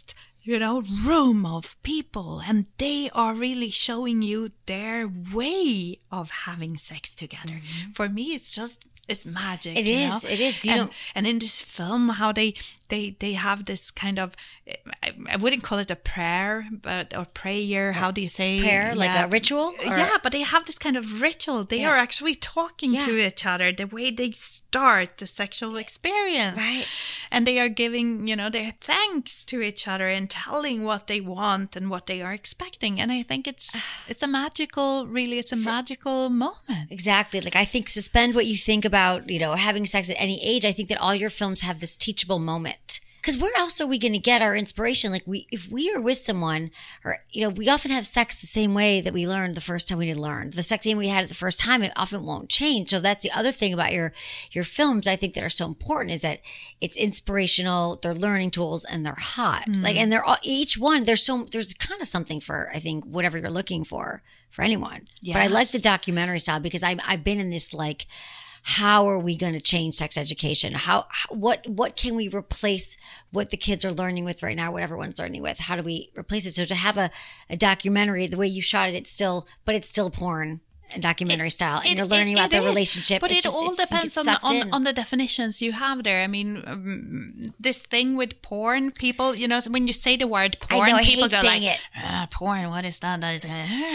you know, room of people, and they are really showing you their way of having sex together. Mm-hmm. For me, it's just, it's magic. It you is. know? It is. You and, know, and in this film, how they they they have this kind of, I, I wouldn't call it a prayer, but or prayer. How do you say prayer? Yeah. Like a ritual? Or? Yeah, but they have this kind of ritual. They Yeah. are actually talking Yeah. to each other. The way they start the sexual experience, Right. and they are giving, you know, their thanks to each other and telling what they want and what they are expecting. And I think it's it's a magical, really, it's a magical moment. Exactly. Like, I think suspend what you think about, you know, having sex at any age. I think that all your films have this teachable moment. Because where else are we going to get our inspiration? Like, we, if we are with someone, or, you know, we often have sex the same way that we learned the first time we did learn. The sex game we had at the first time, it often won't change. So that's the other thing about your, your films, I think, that are so important, is that it's inspirational, they're learning tools, and they're hot. Mm. Like, and they're all, each one, there's so, there's kind of something for, I think, whatever you're looking for, for anyone. Yes. But I like the documentary style, because I've, I've been in this, like, how are we going to change sex education? How, how, what, what can we replace what the kids are learning with right now, what everyone's learning with? How do we replace it? So to have a, a documentary, the way you shot it, it's still, but it's still porn. Documentary it, style, and it, you're learning it, about it the is, relationship. But it, it just, all depends on on, on the definitions you have there. I mean, um, this thing with porn, people, you know, when you say the word porn, I know, I people hate go saying like, it. ah, porn, what is that? That is uh,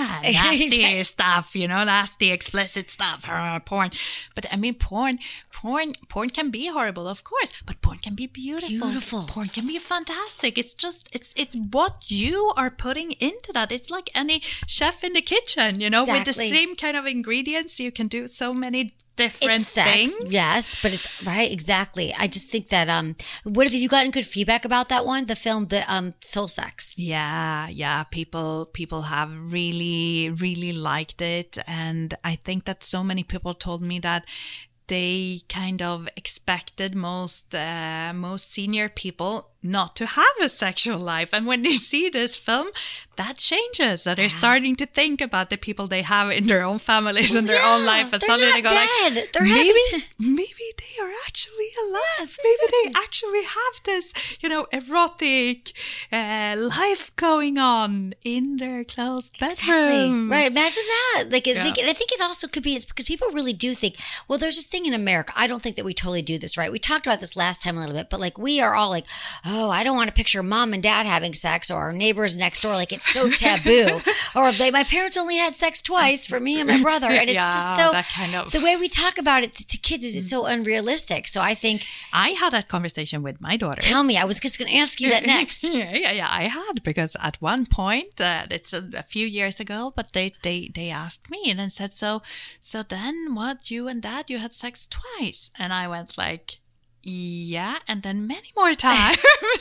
nasty stuff, you know, nasty, explicit stuff, uh, porn. But I mean, porn, porn, porn can be horrible, of course, but porn can be beautiful. Beautiful. Porn can be fantastic. It's just, it's it's what you are putting into that. It's like any chef in the kitchen, you know, Exactly. with the same kind of ingredients. You can do so many different it's sex, things. Yes, but it's right, exactly. I just think that um what have you gotten good feedback about that one? The film, the um Soul Sex. Yeah, yeah. People people have really, really liked it. And I think that so many people told me that they kind of expected most uh, most senior people not to have a sexual life. And when they see this film, that changes. That they're starting to think about the people they have in their own families and their Yeah, own life. And they're suddenly not they go dead. like, They're maybe, having- maybe they are actually alive. Yes, maybe they actually have this, you know, erotic uh, life going on in their closed bedroom. Right. Imagine that. Like, I Yeah. think, and I think it also could be, it's because people really do think, well, there's this thing in America. I don't think that we totally do this, right? We talked about this last time a little bit, but like, we are all like, oh, I don't want to picture mom and dad having sex, or our neighbors next door. Like, it's so taboo. Or they, my parents only had sex twice for me and my brother. And it's Yeah, just so, that kind of- the way we talk about it to, to kids is it's so unrealistic. So I think, I had that conversation with my daughter. tell me, I was just going to ask you that next. yeah, yeah, yeah, I had, because at one point, uh, it's a, a few years ago, but they, they, they asked me and then said, so, so then what, you and dad, you had sex twice? And I went like, yeah, and then many more times.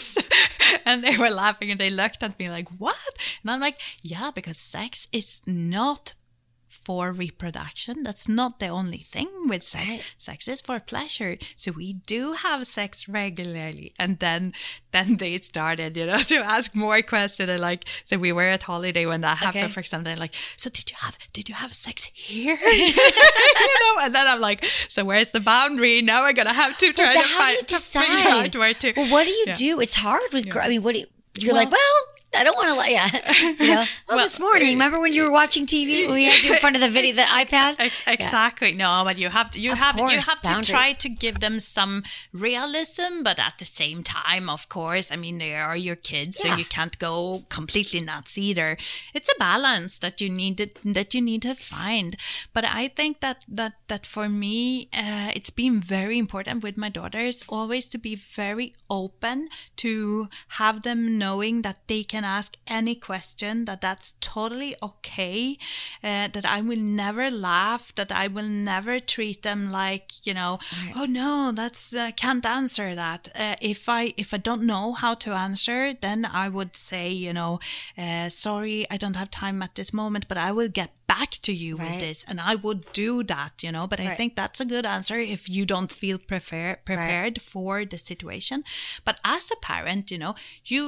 And they were laughing and they looked at me like, what? And I'm like, yeah, because sex is not for reproduction. That's not the only thing with sex. Right. Sex is for pleasure. So we do have sex regularly. And then then they started, you know, to ask more questions. And like, so we were at holiday when that happened, Okay. for example. They're like, so did you have did you have sex here? You know, and then I'm like, so where's the boundary? Now we're gonna have to try But to how do you find to figure decide? out where to. Well, what do you Yeah. do? It's hard with, gr- I mean, what do you, you're Well- like, well, I don't want to let you. You know? Well, Well, this morning, remember when you were watching T V when we had you in front of the video, the iPad? Ex- exactly. No, but you have to you Of have you course, have to boundary. try to give them some realism, but at the same time, of course, I mean, they are your kids, Yeah. so you can't go completely nuts either. It's a balance that you need to, that you need to find. But I think that that that for me, uh, it's been very important with my daughters always to be very open, to have them knowing that they can ask any question, that that's totally okay, uh, that I will never laugh, that I will never treat them like, you know, Right. oh no, that's uh, can't answer that. Uh, if I if I don't know how to answer, then I would say, you know, uh, sorry, I don't have time at this moment, but I will get back to you Right. with this, and I would do that, you know. But I Right. think that's a good answer if you don't feel prefer- prepared for the situation. But as a parent, you know, you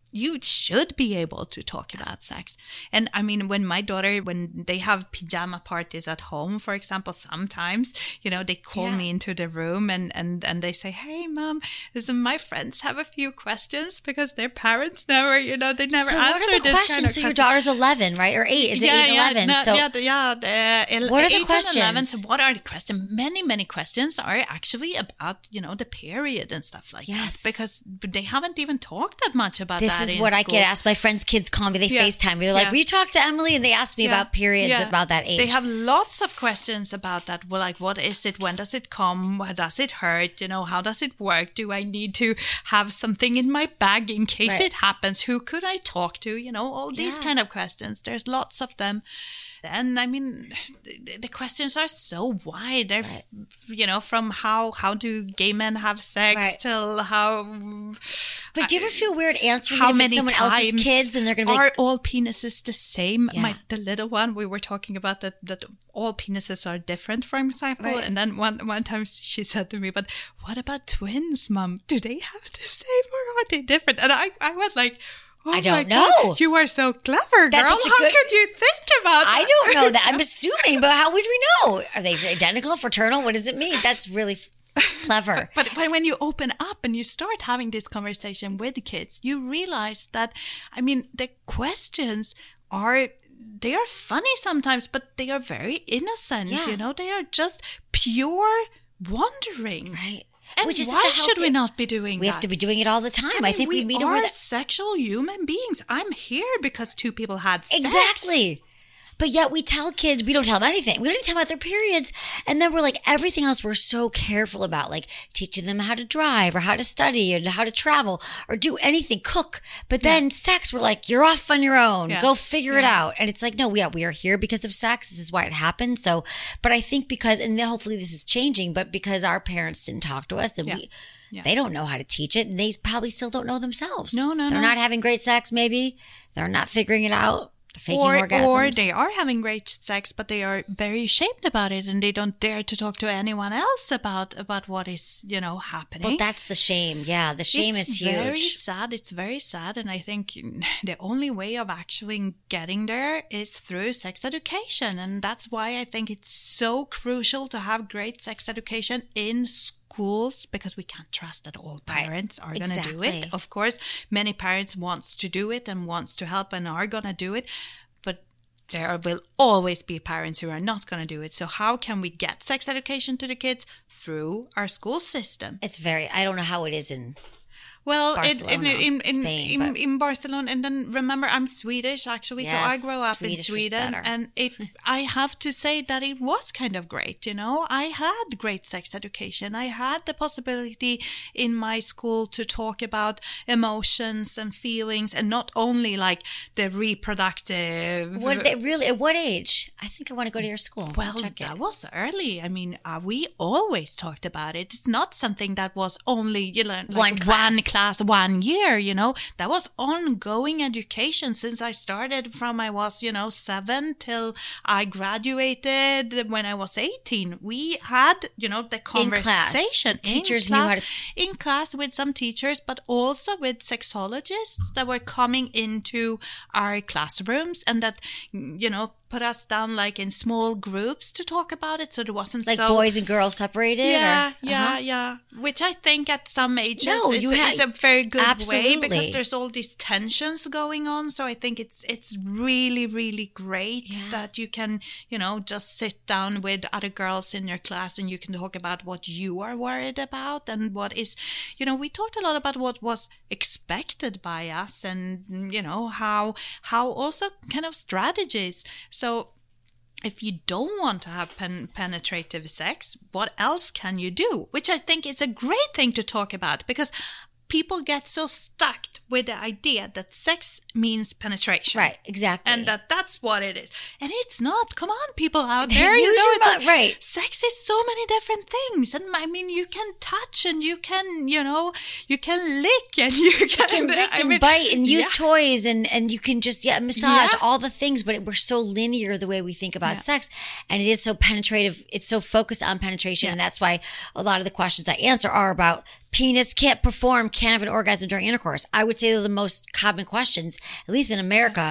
you should be able to talk about sex. And I mean, when my daughter, when they have pajama parties at home, for example, sometimes, you know, they call yeah. me into the room and, and, and they say, hey, mom, listen, my friends have a few questions because their parents never, you know, they never so answer what are the this questions? kind of so question. your daughter's eleven, right? Or eight? Is it yeah, eight and yeah, eleven? No, so yeah, the, yeah. The, uh, what are the eight questions? And eleven, so what are the questions? Many, many questions are actually about, you know, the period and stuff like yes. that. Because they haven't even talked that much about this that This is in what school. I get asked. My friends' kids call me. They Yeah. FaceTime me. They're like, Yeah. will you talk to Emily? And they ask me Yeah. about periods Yeah. about that age. They have lots of questions about that. Well, like, what is it? When does it come? What does it hurt? You know, how does it work? Do I need to have something in my bag in case Right. it happens? Who could I talk to? You know, all these Yeah. kind of questions. There's lots of them. And I mean, the, the questions are so wide. They're, Right. you know, from how how do gay men have sex Right. till how. But do you ever feel weird answering How it if many it's someone times else's kids and they're going to be are like, all penises the same? Yeah. My the little one we were talking about that that all penises are different, for example. Right. And then one one time she said to me, "But what about twins, Mom? Do they have the same or are they different?" And I I was like, oh I don't my God, know. you are so clever, That's girl. such a How good- could you think about that? I don't know that. I'm assuming, but how would we know? Are they identical, fraternal? What does it mean? That's really f- clever. But, but when you open up and you start having this conversation with the kids, you realize that, I mean, the questions are, they are funny sometimes, but they are very innocent. Yeah. You know, they are just pure wondering. Right. And Which is why such a should we healthy- not be doing We that? have to be doing it all the time. I, I, mean, think we, we meet are over that. sexual human beings. I'm here because two people had sex. Exactly. But yet we tell kids, we don't tell them anything. We don't even tell them about their periods. And then we're like, everything else we're so careful about, like teaching them how to drive or how to study or how to travel or do anything, cook. But then Yeah. sex, we're like, you're off on your own. Yeah. Go figure it Yeah. out. And it's like, no, yeah, we are here because of sex. This is why it happened. So, but I think because, and then hopefully this is changing, but because our parents didn't talk to us and Yeah. we, Yeah. they don't know how to teach it. And they probably still don't know themselves. No, no, They're no. not having great sex, maybe. They're not figuring it out. They're faking Or, orgasms. or they are having great sex, but they are very ashamed about it, and they don't dare to talk to anyone else about about what is, you know, happening. But that's the shame. Yeah, the shame it's is huge. very sad. It's very sad, and I think the only way of actually getting there is through sex education, and that's why I think it's so crucial to have great sex education in schools, because we can't trust that all parents are going to do Exactly. it. Of course, many parents wants to do it and wants to help and are going to do it, but there will always be parents who are not going to do it. So how can we get sex education to the kids? Through our school system. It's very, I don't know how it is in, Well, in, Barcelona, in, in, in, Spain, in, but- in Barcelona, and then remember, I'm Swedish actually, so I Yes, grew up Swedish in was Sweden, better. and it, I have to say that it was kind of great. You know, I had great sex education. I had the possibility in my school to talk about emotions and feelings, and not only like the reproductive. what, they really, at what age? I think I want to go to your school. Well, Check that it. was early. I mean, uh, we always talked about it. It's not something that was only, you know, like One class. one class, one year, you know. That was ongoing education since I started from I was, you know, seven till I graduated when I was eighteen. We had, you know, the class. conversation. Teachers knew class, how to- in class with some teachers, but also with sexologists that were coming into our classrooms and that, you know, put us down like in small groups to talk about it. So there wasn't Like so boys and girls separated? yeah, or, yeah, Uh-huh. yeah. Which I think at some ages No, is, you a- ha- is a very good absolutely. way, because there's all these tensions going on. So I think it's it's really, really great Yeah. that you can, you know, just sit down with other girls in your class and you can talk about what you are worried about and what is, you know, we talked a lot about what was expected by us and, you know, how how also kind of strategies. So if you don't want to have pen- penetrative sex, what else can you do? Which I think is a great thing to talk about, because people get so stuck with the idea that sex means penetration. Right, exactly. And that that's what it is. And it's not. Come on, people out there. You Use know, your it's mouth, like- right. Sex is so many different things. And I mean, you can touch and you can, you know, you can lick and you can, You can lick I and mean, bite and use yeah. toys and, and you can just yeah massage Yeah. all the things, but we're so linear the way we think about Yeah. sex, and it is so penetrative. It's so focused on penetration, Yeah. and that's why a lot of the questions I answer are about penis can't perform, can't have an orgasm during intercourse. I would say they're the most common questions, at least in America.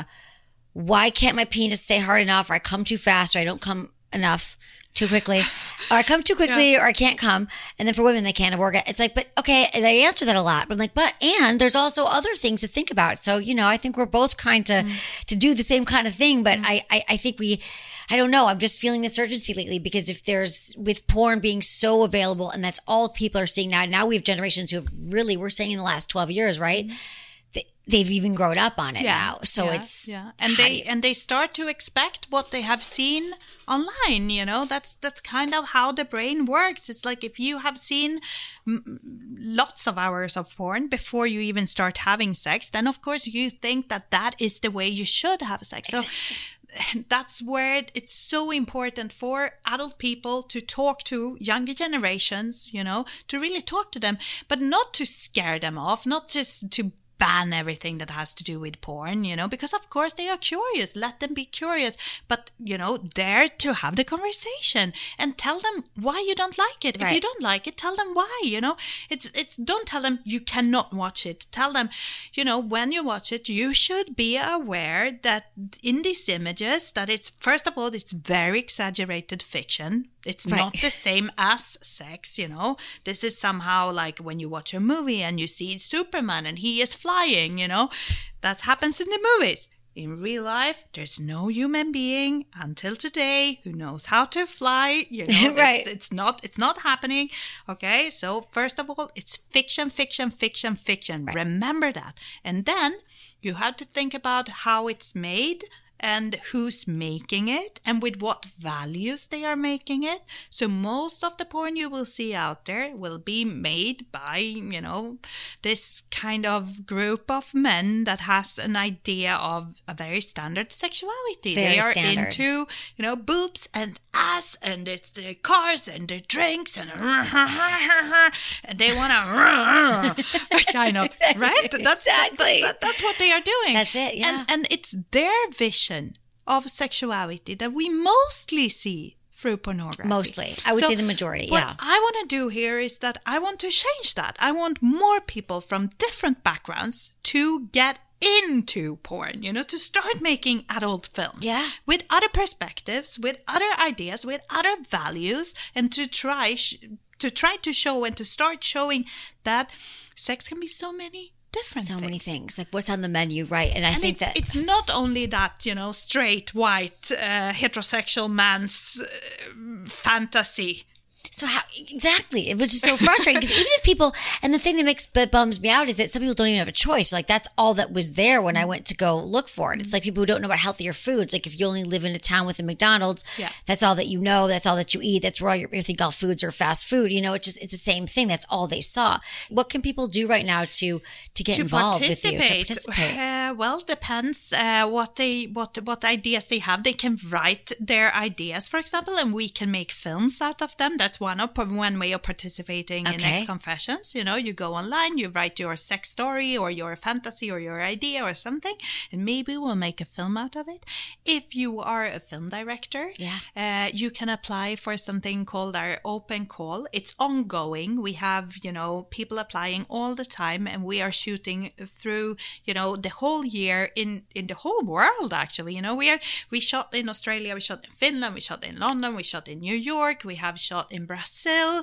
Why can't my penis stay hard enough, or I come too fast, or I don't come enough too quickly, or I come too quickly, yeah. or I can't come. And then for women, they can't have orgasm. It's like, but okay, and I answer that a lot. But I'm like, but, and there's also other things to think about. So, you know, I think we're both kind to, mm. to do the same kind of thing. But mm. I, I, I think we, I don't know. I'm just feeling this urgency lately because if there's, with porn being so available and that's all people are seeing now, now we have generations who have really, we're saying in the last twelve years, right? Mm. They've even grown up on it yeah, now. So yeah, it's yeah. And they you, and they start to expect what they have seen online, you know. That's that's kind of how the brain works. It's like if you have seen m- lots of hours of porn before you even start having sex, then of course you think that that is the way you should have sex. Exactly. So that's where it's so important for adult people to talk to younger generations, you know, to really talk to them, but not to scare them off, not just to ban everything that has to do with porn, you know, because of course they are curious. Let them be curious, but, you know, dare to have the conversation and tell them why you don't like it. Right. If you don't like it, tell them why, you know. It's, it's, don't tell them you cannot watch it. Tell them, you know, when you watch it, you should be aware that in these images, that it's, first of all, it's very exaggerated fiction. It's right. not the same as sex, you know. This is somehow like when you watch a movie and you see Superman and he is flying, you know. That happens in the movies. In real life, there's no human being until today who knows how to fly. You know, right. it's, it's not it's not happening. Okay, so first of all, it's fiction, fiction, fiction, fiction. Right. Remember that. And then you have to think about how it's made and who's making it and with what values they are making it. So most of the porn you will see out there will be made by, you know, this kind of group of men that has an idea of a very standard sexuality. Very they are standard. into, you know, boobs and ass and it's the cars and the drinks and and they want to kind of, right? That's, exactly. That, that, that's what they are doing. That's it, yeah. And, and it's their vision of sexuality that we mostly see through pornography. Mostly. I would so say the majority, what yeah. I want to do here is that I want to change that. I want more people from different backgrounds to get into porn, you know, to start making adult films. Yeah. With other perspectives, with other ideas, with other values, and to try sh- to try to show and to start showing that sex can be so many different so things. many things, like what's on the menu, right? And I and think it's, that it's not only that, you know, straight white uh, heterosexual man's uh, fantasy. So how exactly? It was just so frustrating because even if people, and the thing that makes that bums me out is that some people don't even have a choice. Like that's all that was there when I went to go look for it. It's like people who don't know about healthier foods. Like if you only live in a town with a McDonald's, yeah. that's all that you know. That's all that you eat. That's where all your, you think all foods are fast food. You know, it's just it's the same thing. That's all they saw. What can people do right now to to get to involved participate. with you? To participate. Uh, well, depends uh, what they what what ideas they have. They can write their ideas, for example, and we can make films out of them. That's one of one way of participating okay. in X Confessions. You know, you go online, you write your sex story or your fantasy or your idea or something, and maybe we'll make a film out of it. If you are a film director, yeah. uh, you can apply for something called our open call. It's ongoing. We have, you know, people applying all the time, and we are shooting through, you know, the whole year in, in the whole world, actually. You know, we are we shot in Australia, we shot in Finland, we shot in London, we shot in New York, we have shot in Brazil.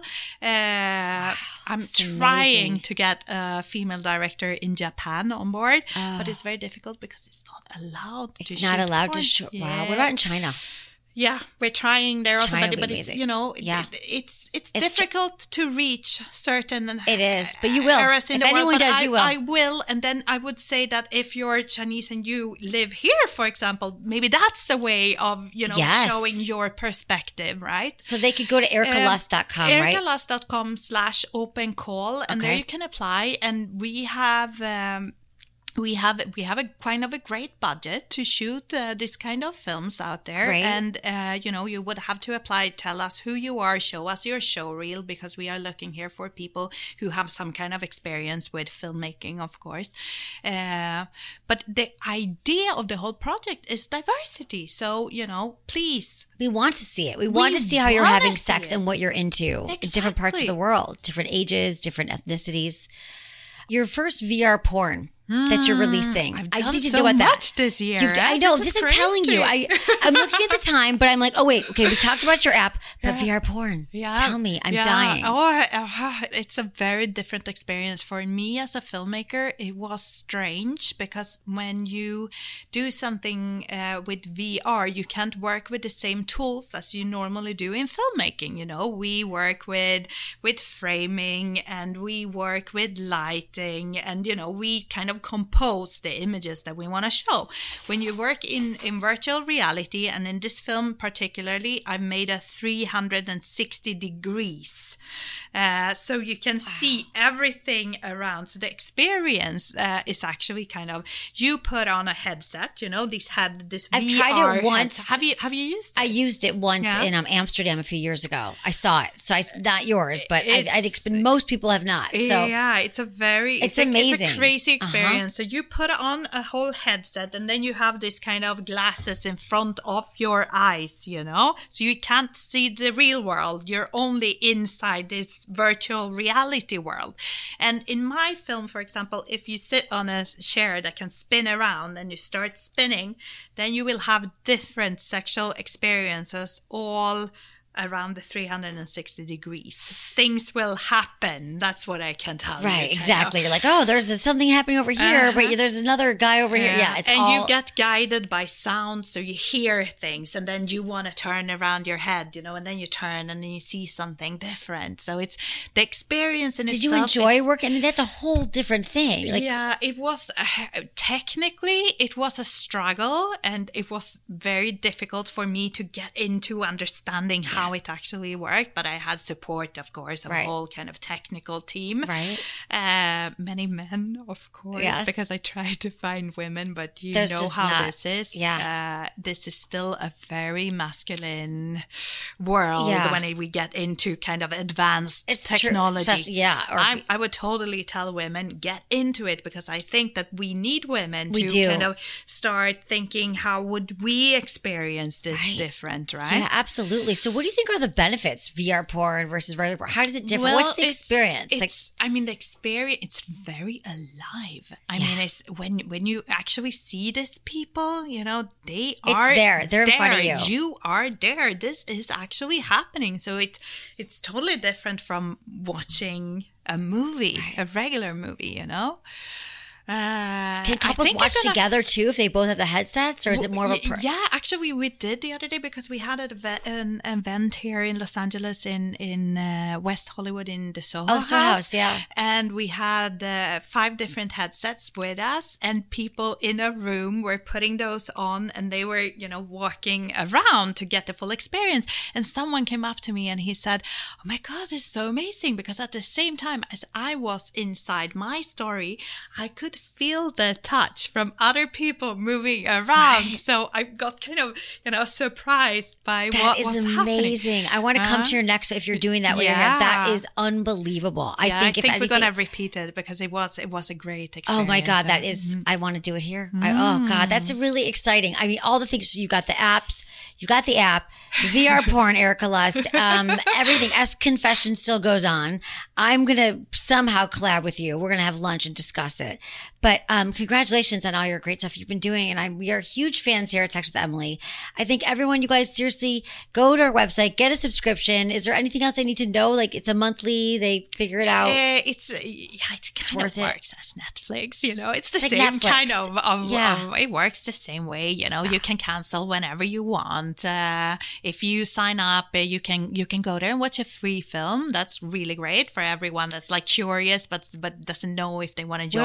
Uh, I'm trying amazing. to get a female director in Japan on board, oh. but it's very difficult because it's not allowed it's to not shoot It's not allowed porn. to shoot. Yeah. Wow. What about in China? Yeah, we're trying there also, China but, but would be it's, amazing. you know, Yeah. it, it's, it's It's difficult to reach certain It is, but you will. areas in If the anyone world, but does, I, you will. I will. And then I would say that if you're Chinese and you live here, for example, maybe that's a way of, you know, Yes. showing your perspective, right? So they could go to erica lust dot com, um, right? erica lust dot com slash open call, and Okay. there you can apply. And we have... Um, we have we have a kind of a great budget to shoot uh, this kind of films out there, right. and uh, you know, you would have to apply, tell us who you are, show us your show reel, because we are looking here for people who have some kind of experience with filmmaking, of course. Uh, but the idea of the whole project is diversity. So, you know, please. We want to see it. We want We to see how you're wanna having see sex it. and what you're into in different parts of Exactly. the world, different ages, different ethnicities. Your first V R porn that you're releasing. I've I just done need to so know about that. much this year, You've- I right? know. This This, is I'm telling you. I, crazy. I'm looking at the time, but I'm like, oh, wait. Okay, we talked about your app, but V R porn. Yeah. Tell me. I'm Yeah. dying. Oh, uh, it's a very different experience. For me as a filmmaker, it was strange because when you do something uh, with V R, you can't work with the same tools as you normally do in filmmaking. You know, we work with with framing and we work with lighting, and you know, we kind of compose the images that we want to show. When you work in, in virtual reality, and in this film particularly, I made a three hundred sixty degrees. Uh, so you can see everything around. So the experience uh, is actually kind of, you put on a headset, you know, these had this I've V R tried it once. headset. Have you, have you used it? I used it once Yeah. in um, Amsterdam a few years ago. I saw it. So I, not yours, but I, It's- I think most people have not. So yeah, it's a very It's a, amazing. It's a crazy Uh-huh. experience. So you put on a whole headset, and then you have this kind of glasses in front of your eyes, you know, so you can't see the real world. You're only inside this virtual reality world. And in my film, for example, if you sit on a chair that can spin around and you start spinning, then you will have different sexual experiences all around the three hundred sixty degrees. Things will happen. That's what I can tell you. right, kind exactly. of. You're like, oh, there's something happening over here, Uh-huh. but there's another guy over here. Yeah, it's and all. you get guided by sound, so you hear things, and then you want to turn around your head, you know, and then you turn and then you see something different. So it's the experience in Did you itself. enjoy is- working? I mean, that's a whole different thing. Like, yeah, it was uh, technically it was a struggle, and it was very difficult for me to get into understanding how it actually worked. But I had support, of course, of Right. a whole kind of technical team. Right. Uh, many men, of course, Yes. because I tried to find women, but you There's know just how not- this is. yeah. Uh, this is still a very masculine world Yeah. when we get into kind of advanced It's true, technology. especially- yeah, or I, if- I would totally tell women, get into it, because I think that we need women We to do. kind of start thinking, how would we experience this Right. different, right? yeah, absolutely. So, what do you think are the benefits V R porn versus regular porn? How does it differ? What's the it's- experience? like, It's, I mean, the experience, it's very alive. I Yeah. mean, it's when when you actually see these people, you know, they It's are there. They're in front of you. You are there. This is actually happening. So it it's totally different from watching a movie, a regular movie, you know? Uh, can I couples think I'm watch gonna- together too if they both have the headsets, or is it more of a? Y- Per- yeah, actually, we did the other day, because we had an event, an event here in Los Angeles, in in uh, West Hollywood, in the Soho Oh, Soho House. House, yeah. And we had uh, five different headsets with us, and people in a room were putting those on, and they were, you know, walking around to get the full experience. And someone came up to me and he said, "Oh my God, this is so amazing!" Because at the same time as I was inside my story, I could feel the touch from other people moving around. Right. So I got kind of, you know, surprised by That what is was happening. amazing. I want to come Uh-huh. to your next. So if you're doing that with your hand, that Yeah. is unbelievable. I Yeah, think I if think anything, we're gonna repeat it, because it was it was a great experience. oh my God, that is, I want to do it here. I, oh God, that's really exciting. I mean, all the things, you got the apps, you got the app, V R porn, Erica Lust, um, everything. S Confession still goes on. I'm going to somehow collab with you. We're going to have lunch and discuss it. But um, congratulations on all your great stuff you've been doing. And I, we are huge fans here at Sex with Emily. I think everyone, you guys, seriously, go to our website, get a subscription. Is there anything else I need to know? Like, it's a monthly, they figure it out. Uh, it's uh, yeah, it kind worth of it. works as Netflix. You know, it's the Like same Netflix. kind of. of, Yeah. of- it works the same way. You know, you can cancel whenever you want. Uh, if you sign up, uh, you can you can go there and watch a free film. That's really great for everyone that's like curious, but but doesn't know if they want to join. Where would you tell people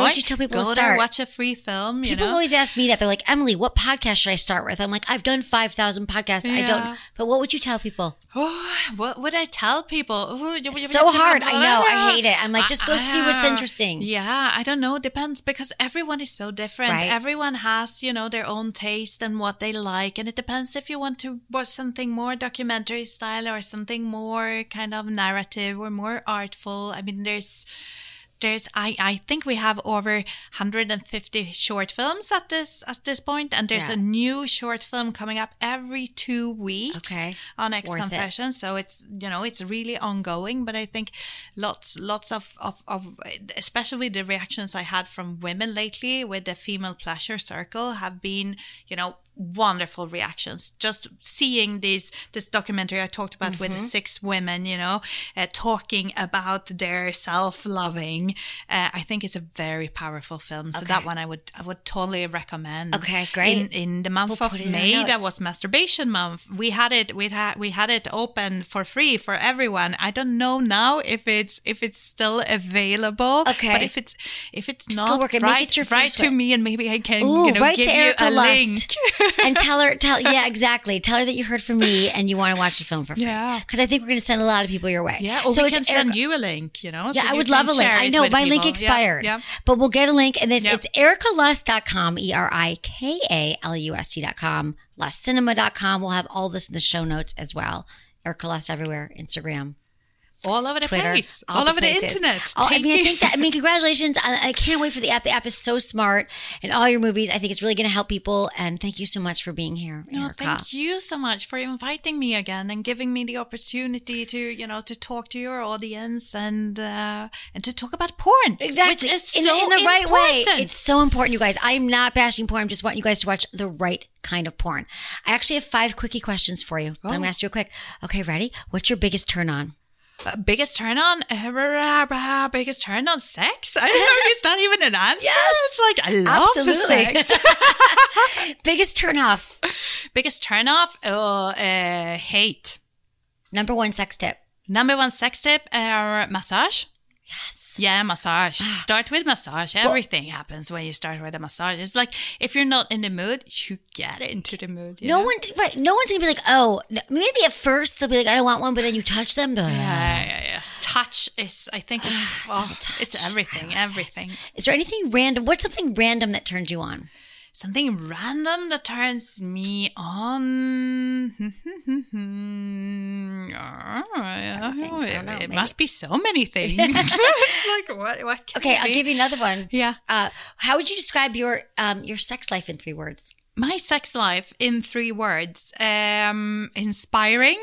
people Go to there, start. watch a free film. You People know? always ask me that. They're like, Emily, what podcast should I start with? I'm like, I've done five thousand podcasts. I Yeah. don't. But what would you tell people? Oh, what would I tell people? It's so hard. I know. I hate it. I'm like, just go see what's interesting. Yeah, I don't know. It depends because everyone is so different. Right. Everyone has, you know, their own taste and what they like. And it depends if you want to watch something more documentary style or something more kind of narrative or more artful. I mean, there's... There's, I, I think we have over one hundred fifty short films at this at this point, and there's Yeah. a new short film coming up every two weeks Okay. on X Worth it. Confessions. So it's you know it's really ongoing. But I think lots lots of, of of especially the reactions I had from women lately with the Female Pleasure Circle have been you know. wonderful reactions. Just seeing this this documentary I talked about Mm-hmm. with the six women, you know, uh, talking about their self-loving. Uh, I think it's a very powerful film. So Okay. that one I would I would totally recommend. Okay, great. In in the month We'll put of it in our May, that notes. was Masturbation Month. We had it we had we had it open for free for everyone. I don't know now if it's if it's still available. Okay. But if it's if it's Just go not, work it. Make write it your write first to one. me and maybe I can Ooh, you know write give to you Erica a link. Lust and tell her, tell yeah, exactly. Tell her that you heard from me and you want to watch the film for free. Yeah. Because I think we're going to send a lot of people your way. Yeah, or so we it's can send Erica- you a link, you know? Yeah, so I you would can love a link. share I it know with my link people. expired, Yeah, yeah. but we'll get a link, and it's Yeah. it's erica lust dot com, E R I K A L U S T dot com, lust cinema dot com. We'll have all this in the show notes as well. Erica Lust everywhere, Instagram, All over the Twitter, place. all All, the over places. the internet. Oh, I mean, I Take- think that. I mean, congratulations! I, I can't wait for the app. The app is so smart, and all your movies. I think it's really going to help people. And thank you so much for being here, No, Erica. thank you so much for inviting me again and giving me the opportunity to, you know, to talk to your audience and uh, and to talk about porn. Exactly. Which is in, so in the right way. important. It's so important, you guys. I'm not bashing porn. I just want you guys to watch the right kind of porn. I actually have five quickie questions for you. I'm going to ask you a quick. Okay, ready? What's your biggest turn on? Uh, biggest turn on? Uh, rah, rah, biggest turn on sex? I don't know. It's not even an answer. Yes. It's like, I love Absolutely. sex. Biggest turn off. Biggest turn off? Oh, uh, hate. Number one sex tip. Number one sex tip, uh, massage. Yes. Yeah, massage. Start with massage. Everything happens when you start with a massage. It's like if you're not in the mood, you get into the mood. you No know? one, right? No one's gonna be like, oh, no- maybe at first they'll be like, I don't want one, but then you touch them. They're like, Yeah, yeah, yeah. Touch is, I think it's, It's oh, all touch. it's everything, everything. Is there anything random? What's something random that turns you on? Something random that turns me on. Oh, I don't know, it maybe. must be so many things. It's like, what, what can Okay, it I'll be? give you another one. Yeah. Uh, how would you describe your um your sex life in three words? My sex life in three words. Um, inspiring.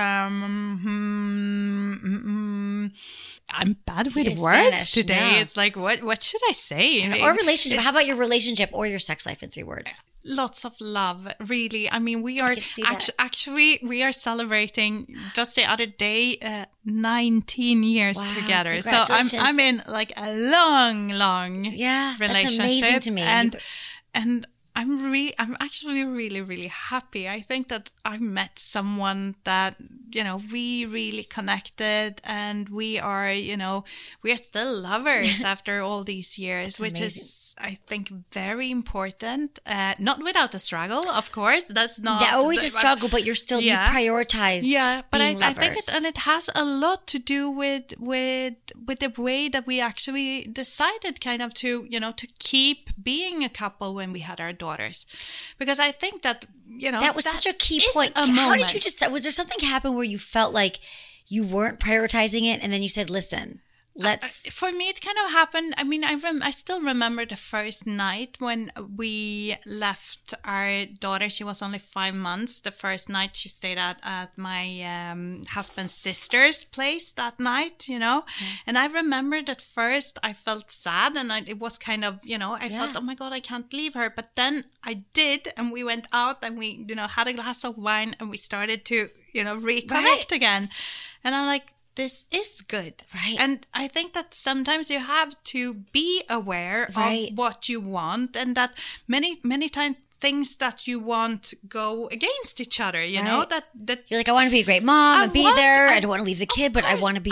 Um, hmm, mm, mm, I'm bad with in words Spanish, today. yeah. It's like, what what should I say? Or relationship. How about your relationship or your sex life in three words? Lots of love, really. I mean, we are can see that. actu- actually we are celebrating just the other day uh, nineteen years Wow, together. So I'm congratulations. I'm in like a long, long Yeah, that's relationship, amazing to me. and You- and I'm re- I'm actually really, really happy. I think that I met someone that, you know, we really connected, and we are, you know, we are still lovers after all these years, That's which amazing. is, I think, very important. Uh, not without a struggle, of course. That's not Yeah, always a the- struggle, but you're still Yeah. you prioritized. yeah, but I, being I think lovers. it, and it has a lot to do with with with the way that we actually decided, kind of, to you know to keep being a couple when we had our daughters, because I think that you know that was such a key is point. A How moment. did you just? Was there something happen where you felt like you weren't prioritizing it, and then you said, "Listen, let's." For me, it kind of happened. I mean, I rem- I still remember the first night when we left our daughter. She was only five months. The first night she stayed at, at my um, husband's sister's place that night, you know. And I remembered at first I felt sad, and I, it was kind of, you know, I Yeah. felt, oh my God, I can't leave her. But then I did, and we went out and we, you know, had a glass of wine, and we started to, you know, reconnect Right. again. And I'm like, this is good. Right. And I think that sometimes you have to be aware Right. of what you want, and that many, many times things that you want go against each other, you know, Right. that, that You're like, I want to be a great mom I and be want- there. I, I- don't want to leave the of kid, but I course, want to be I-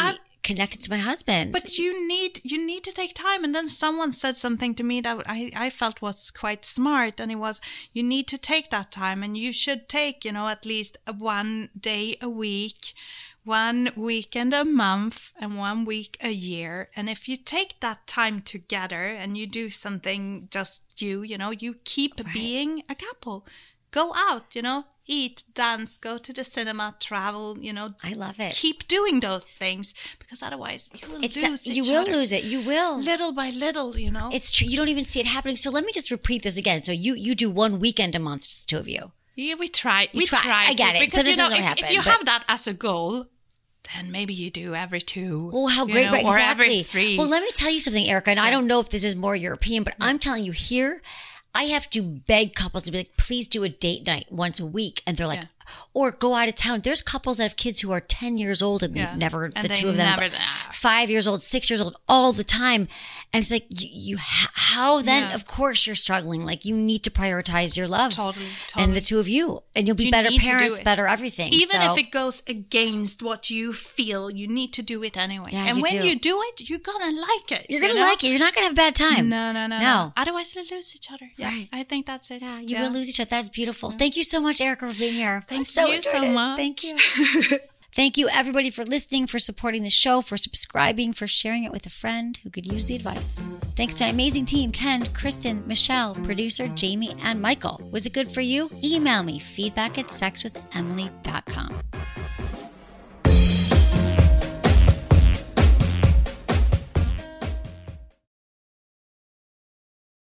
connected to my husband. But you need you need to take time. And then someone said something to me that I, I felt was quite smart. And it was, you need to take that time. And you should take, you know, at least one day a week, one weekend a month, and one week a year. And if you take that time together and you do something just you, you know, you keep right. being a couple. Go out, you know, eat, dance, go to the cinema, travel, you know. I love it. Keep doing those things, because otherwise you will it's lose a, each You will other. lose it. You will. Little by little, you know. It's true. You don't even see it happening. So let me just repeat this again. So you, you do one weekend a month, just two of you. Yeah, we try. You we try. try. I get to, it. Because, Sometimes you know, it doesn't if, happen, if you but- have that as a goal, then maybe you do every two. Oh, how you great. know, Right, or exactly. every three. Well, let me tell you something, Erica, and I Yeah. don't know if this is more European, but I'm telling you here, I have to beg couples to be like, please do a date night once a week. And they're like, Yeah. or go out of town. There's couples that have kids who are ten years old and Yeah. they've never, And the they two of them, never- five years old, six years old, all the time. And it's like, you, you how then? Yeah. Of course you're struggling. Like, you need to prioritize your love. Totally, And totally. the two of you. And you'll be You better need to do parents, it. better everything. Even So- if it goes against what you feel, you need to do it anyway. Yeah, and you when do. you do it, you're gonna like it. You're you going to know? like it. You're not going to have a bad time. No, no, no, No. no. Otherwise, you'll lose each other. Yeah, Right. I think that's it. Yeah, you will lose each other. That's beautiful. Thank you so much, Erica, for being here. Thank I so you enjoyed so it. much. Thank you. Thank you, everybody, for listening, for supporting the show, for subscribing, for sharing it with a friend who could use the advice. Thanks to my amazing team, Ken, Kristen, Michelle, producer Jamie, and Michael. Was it good for you? Email me, feedback at sex with emily dot com.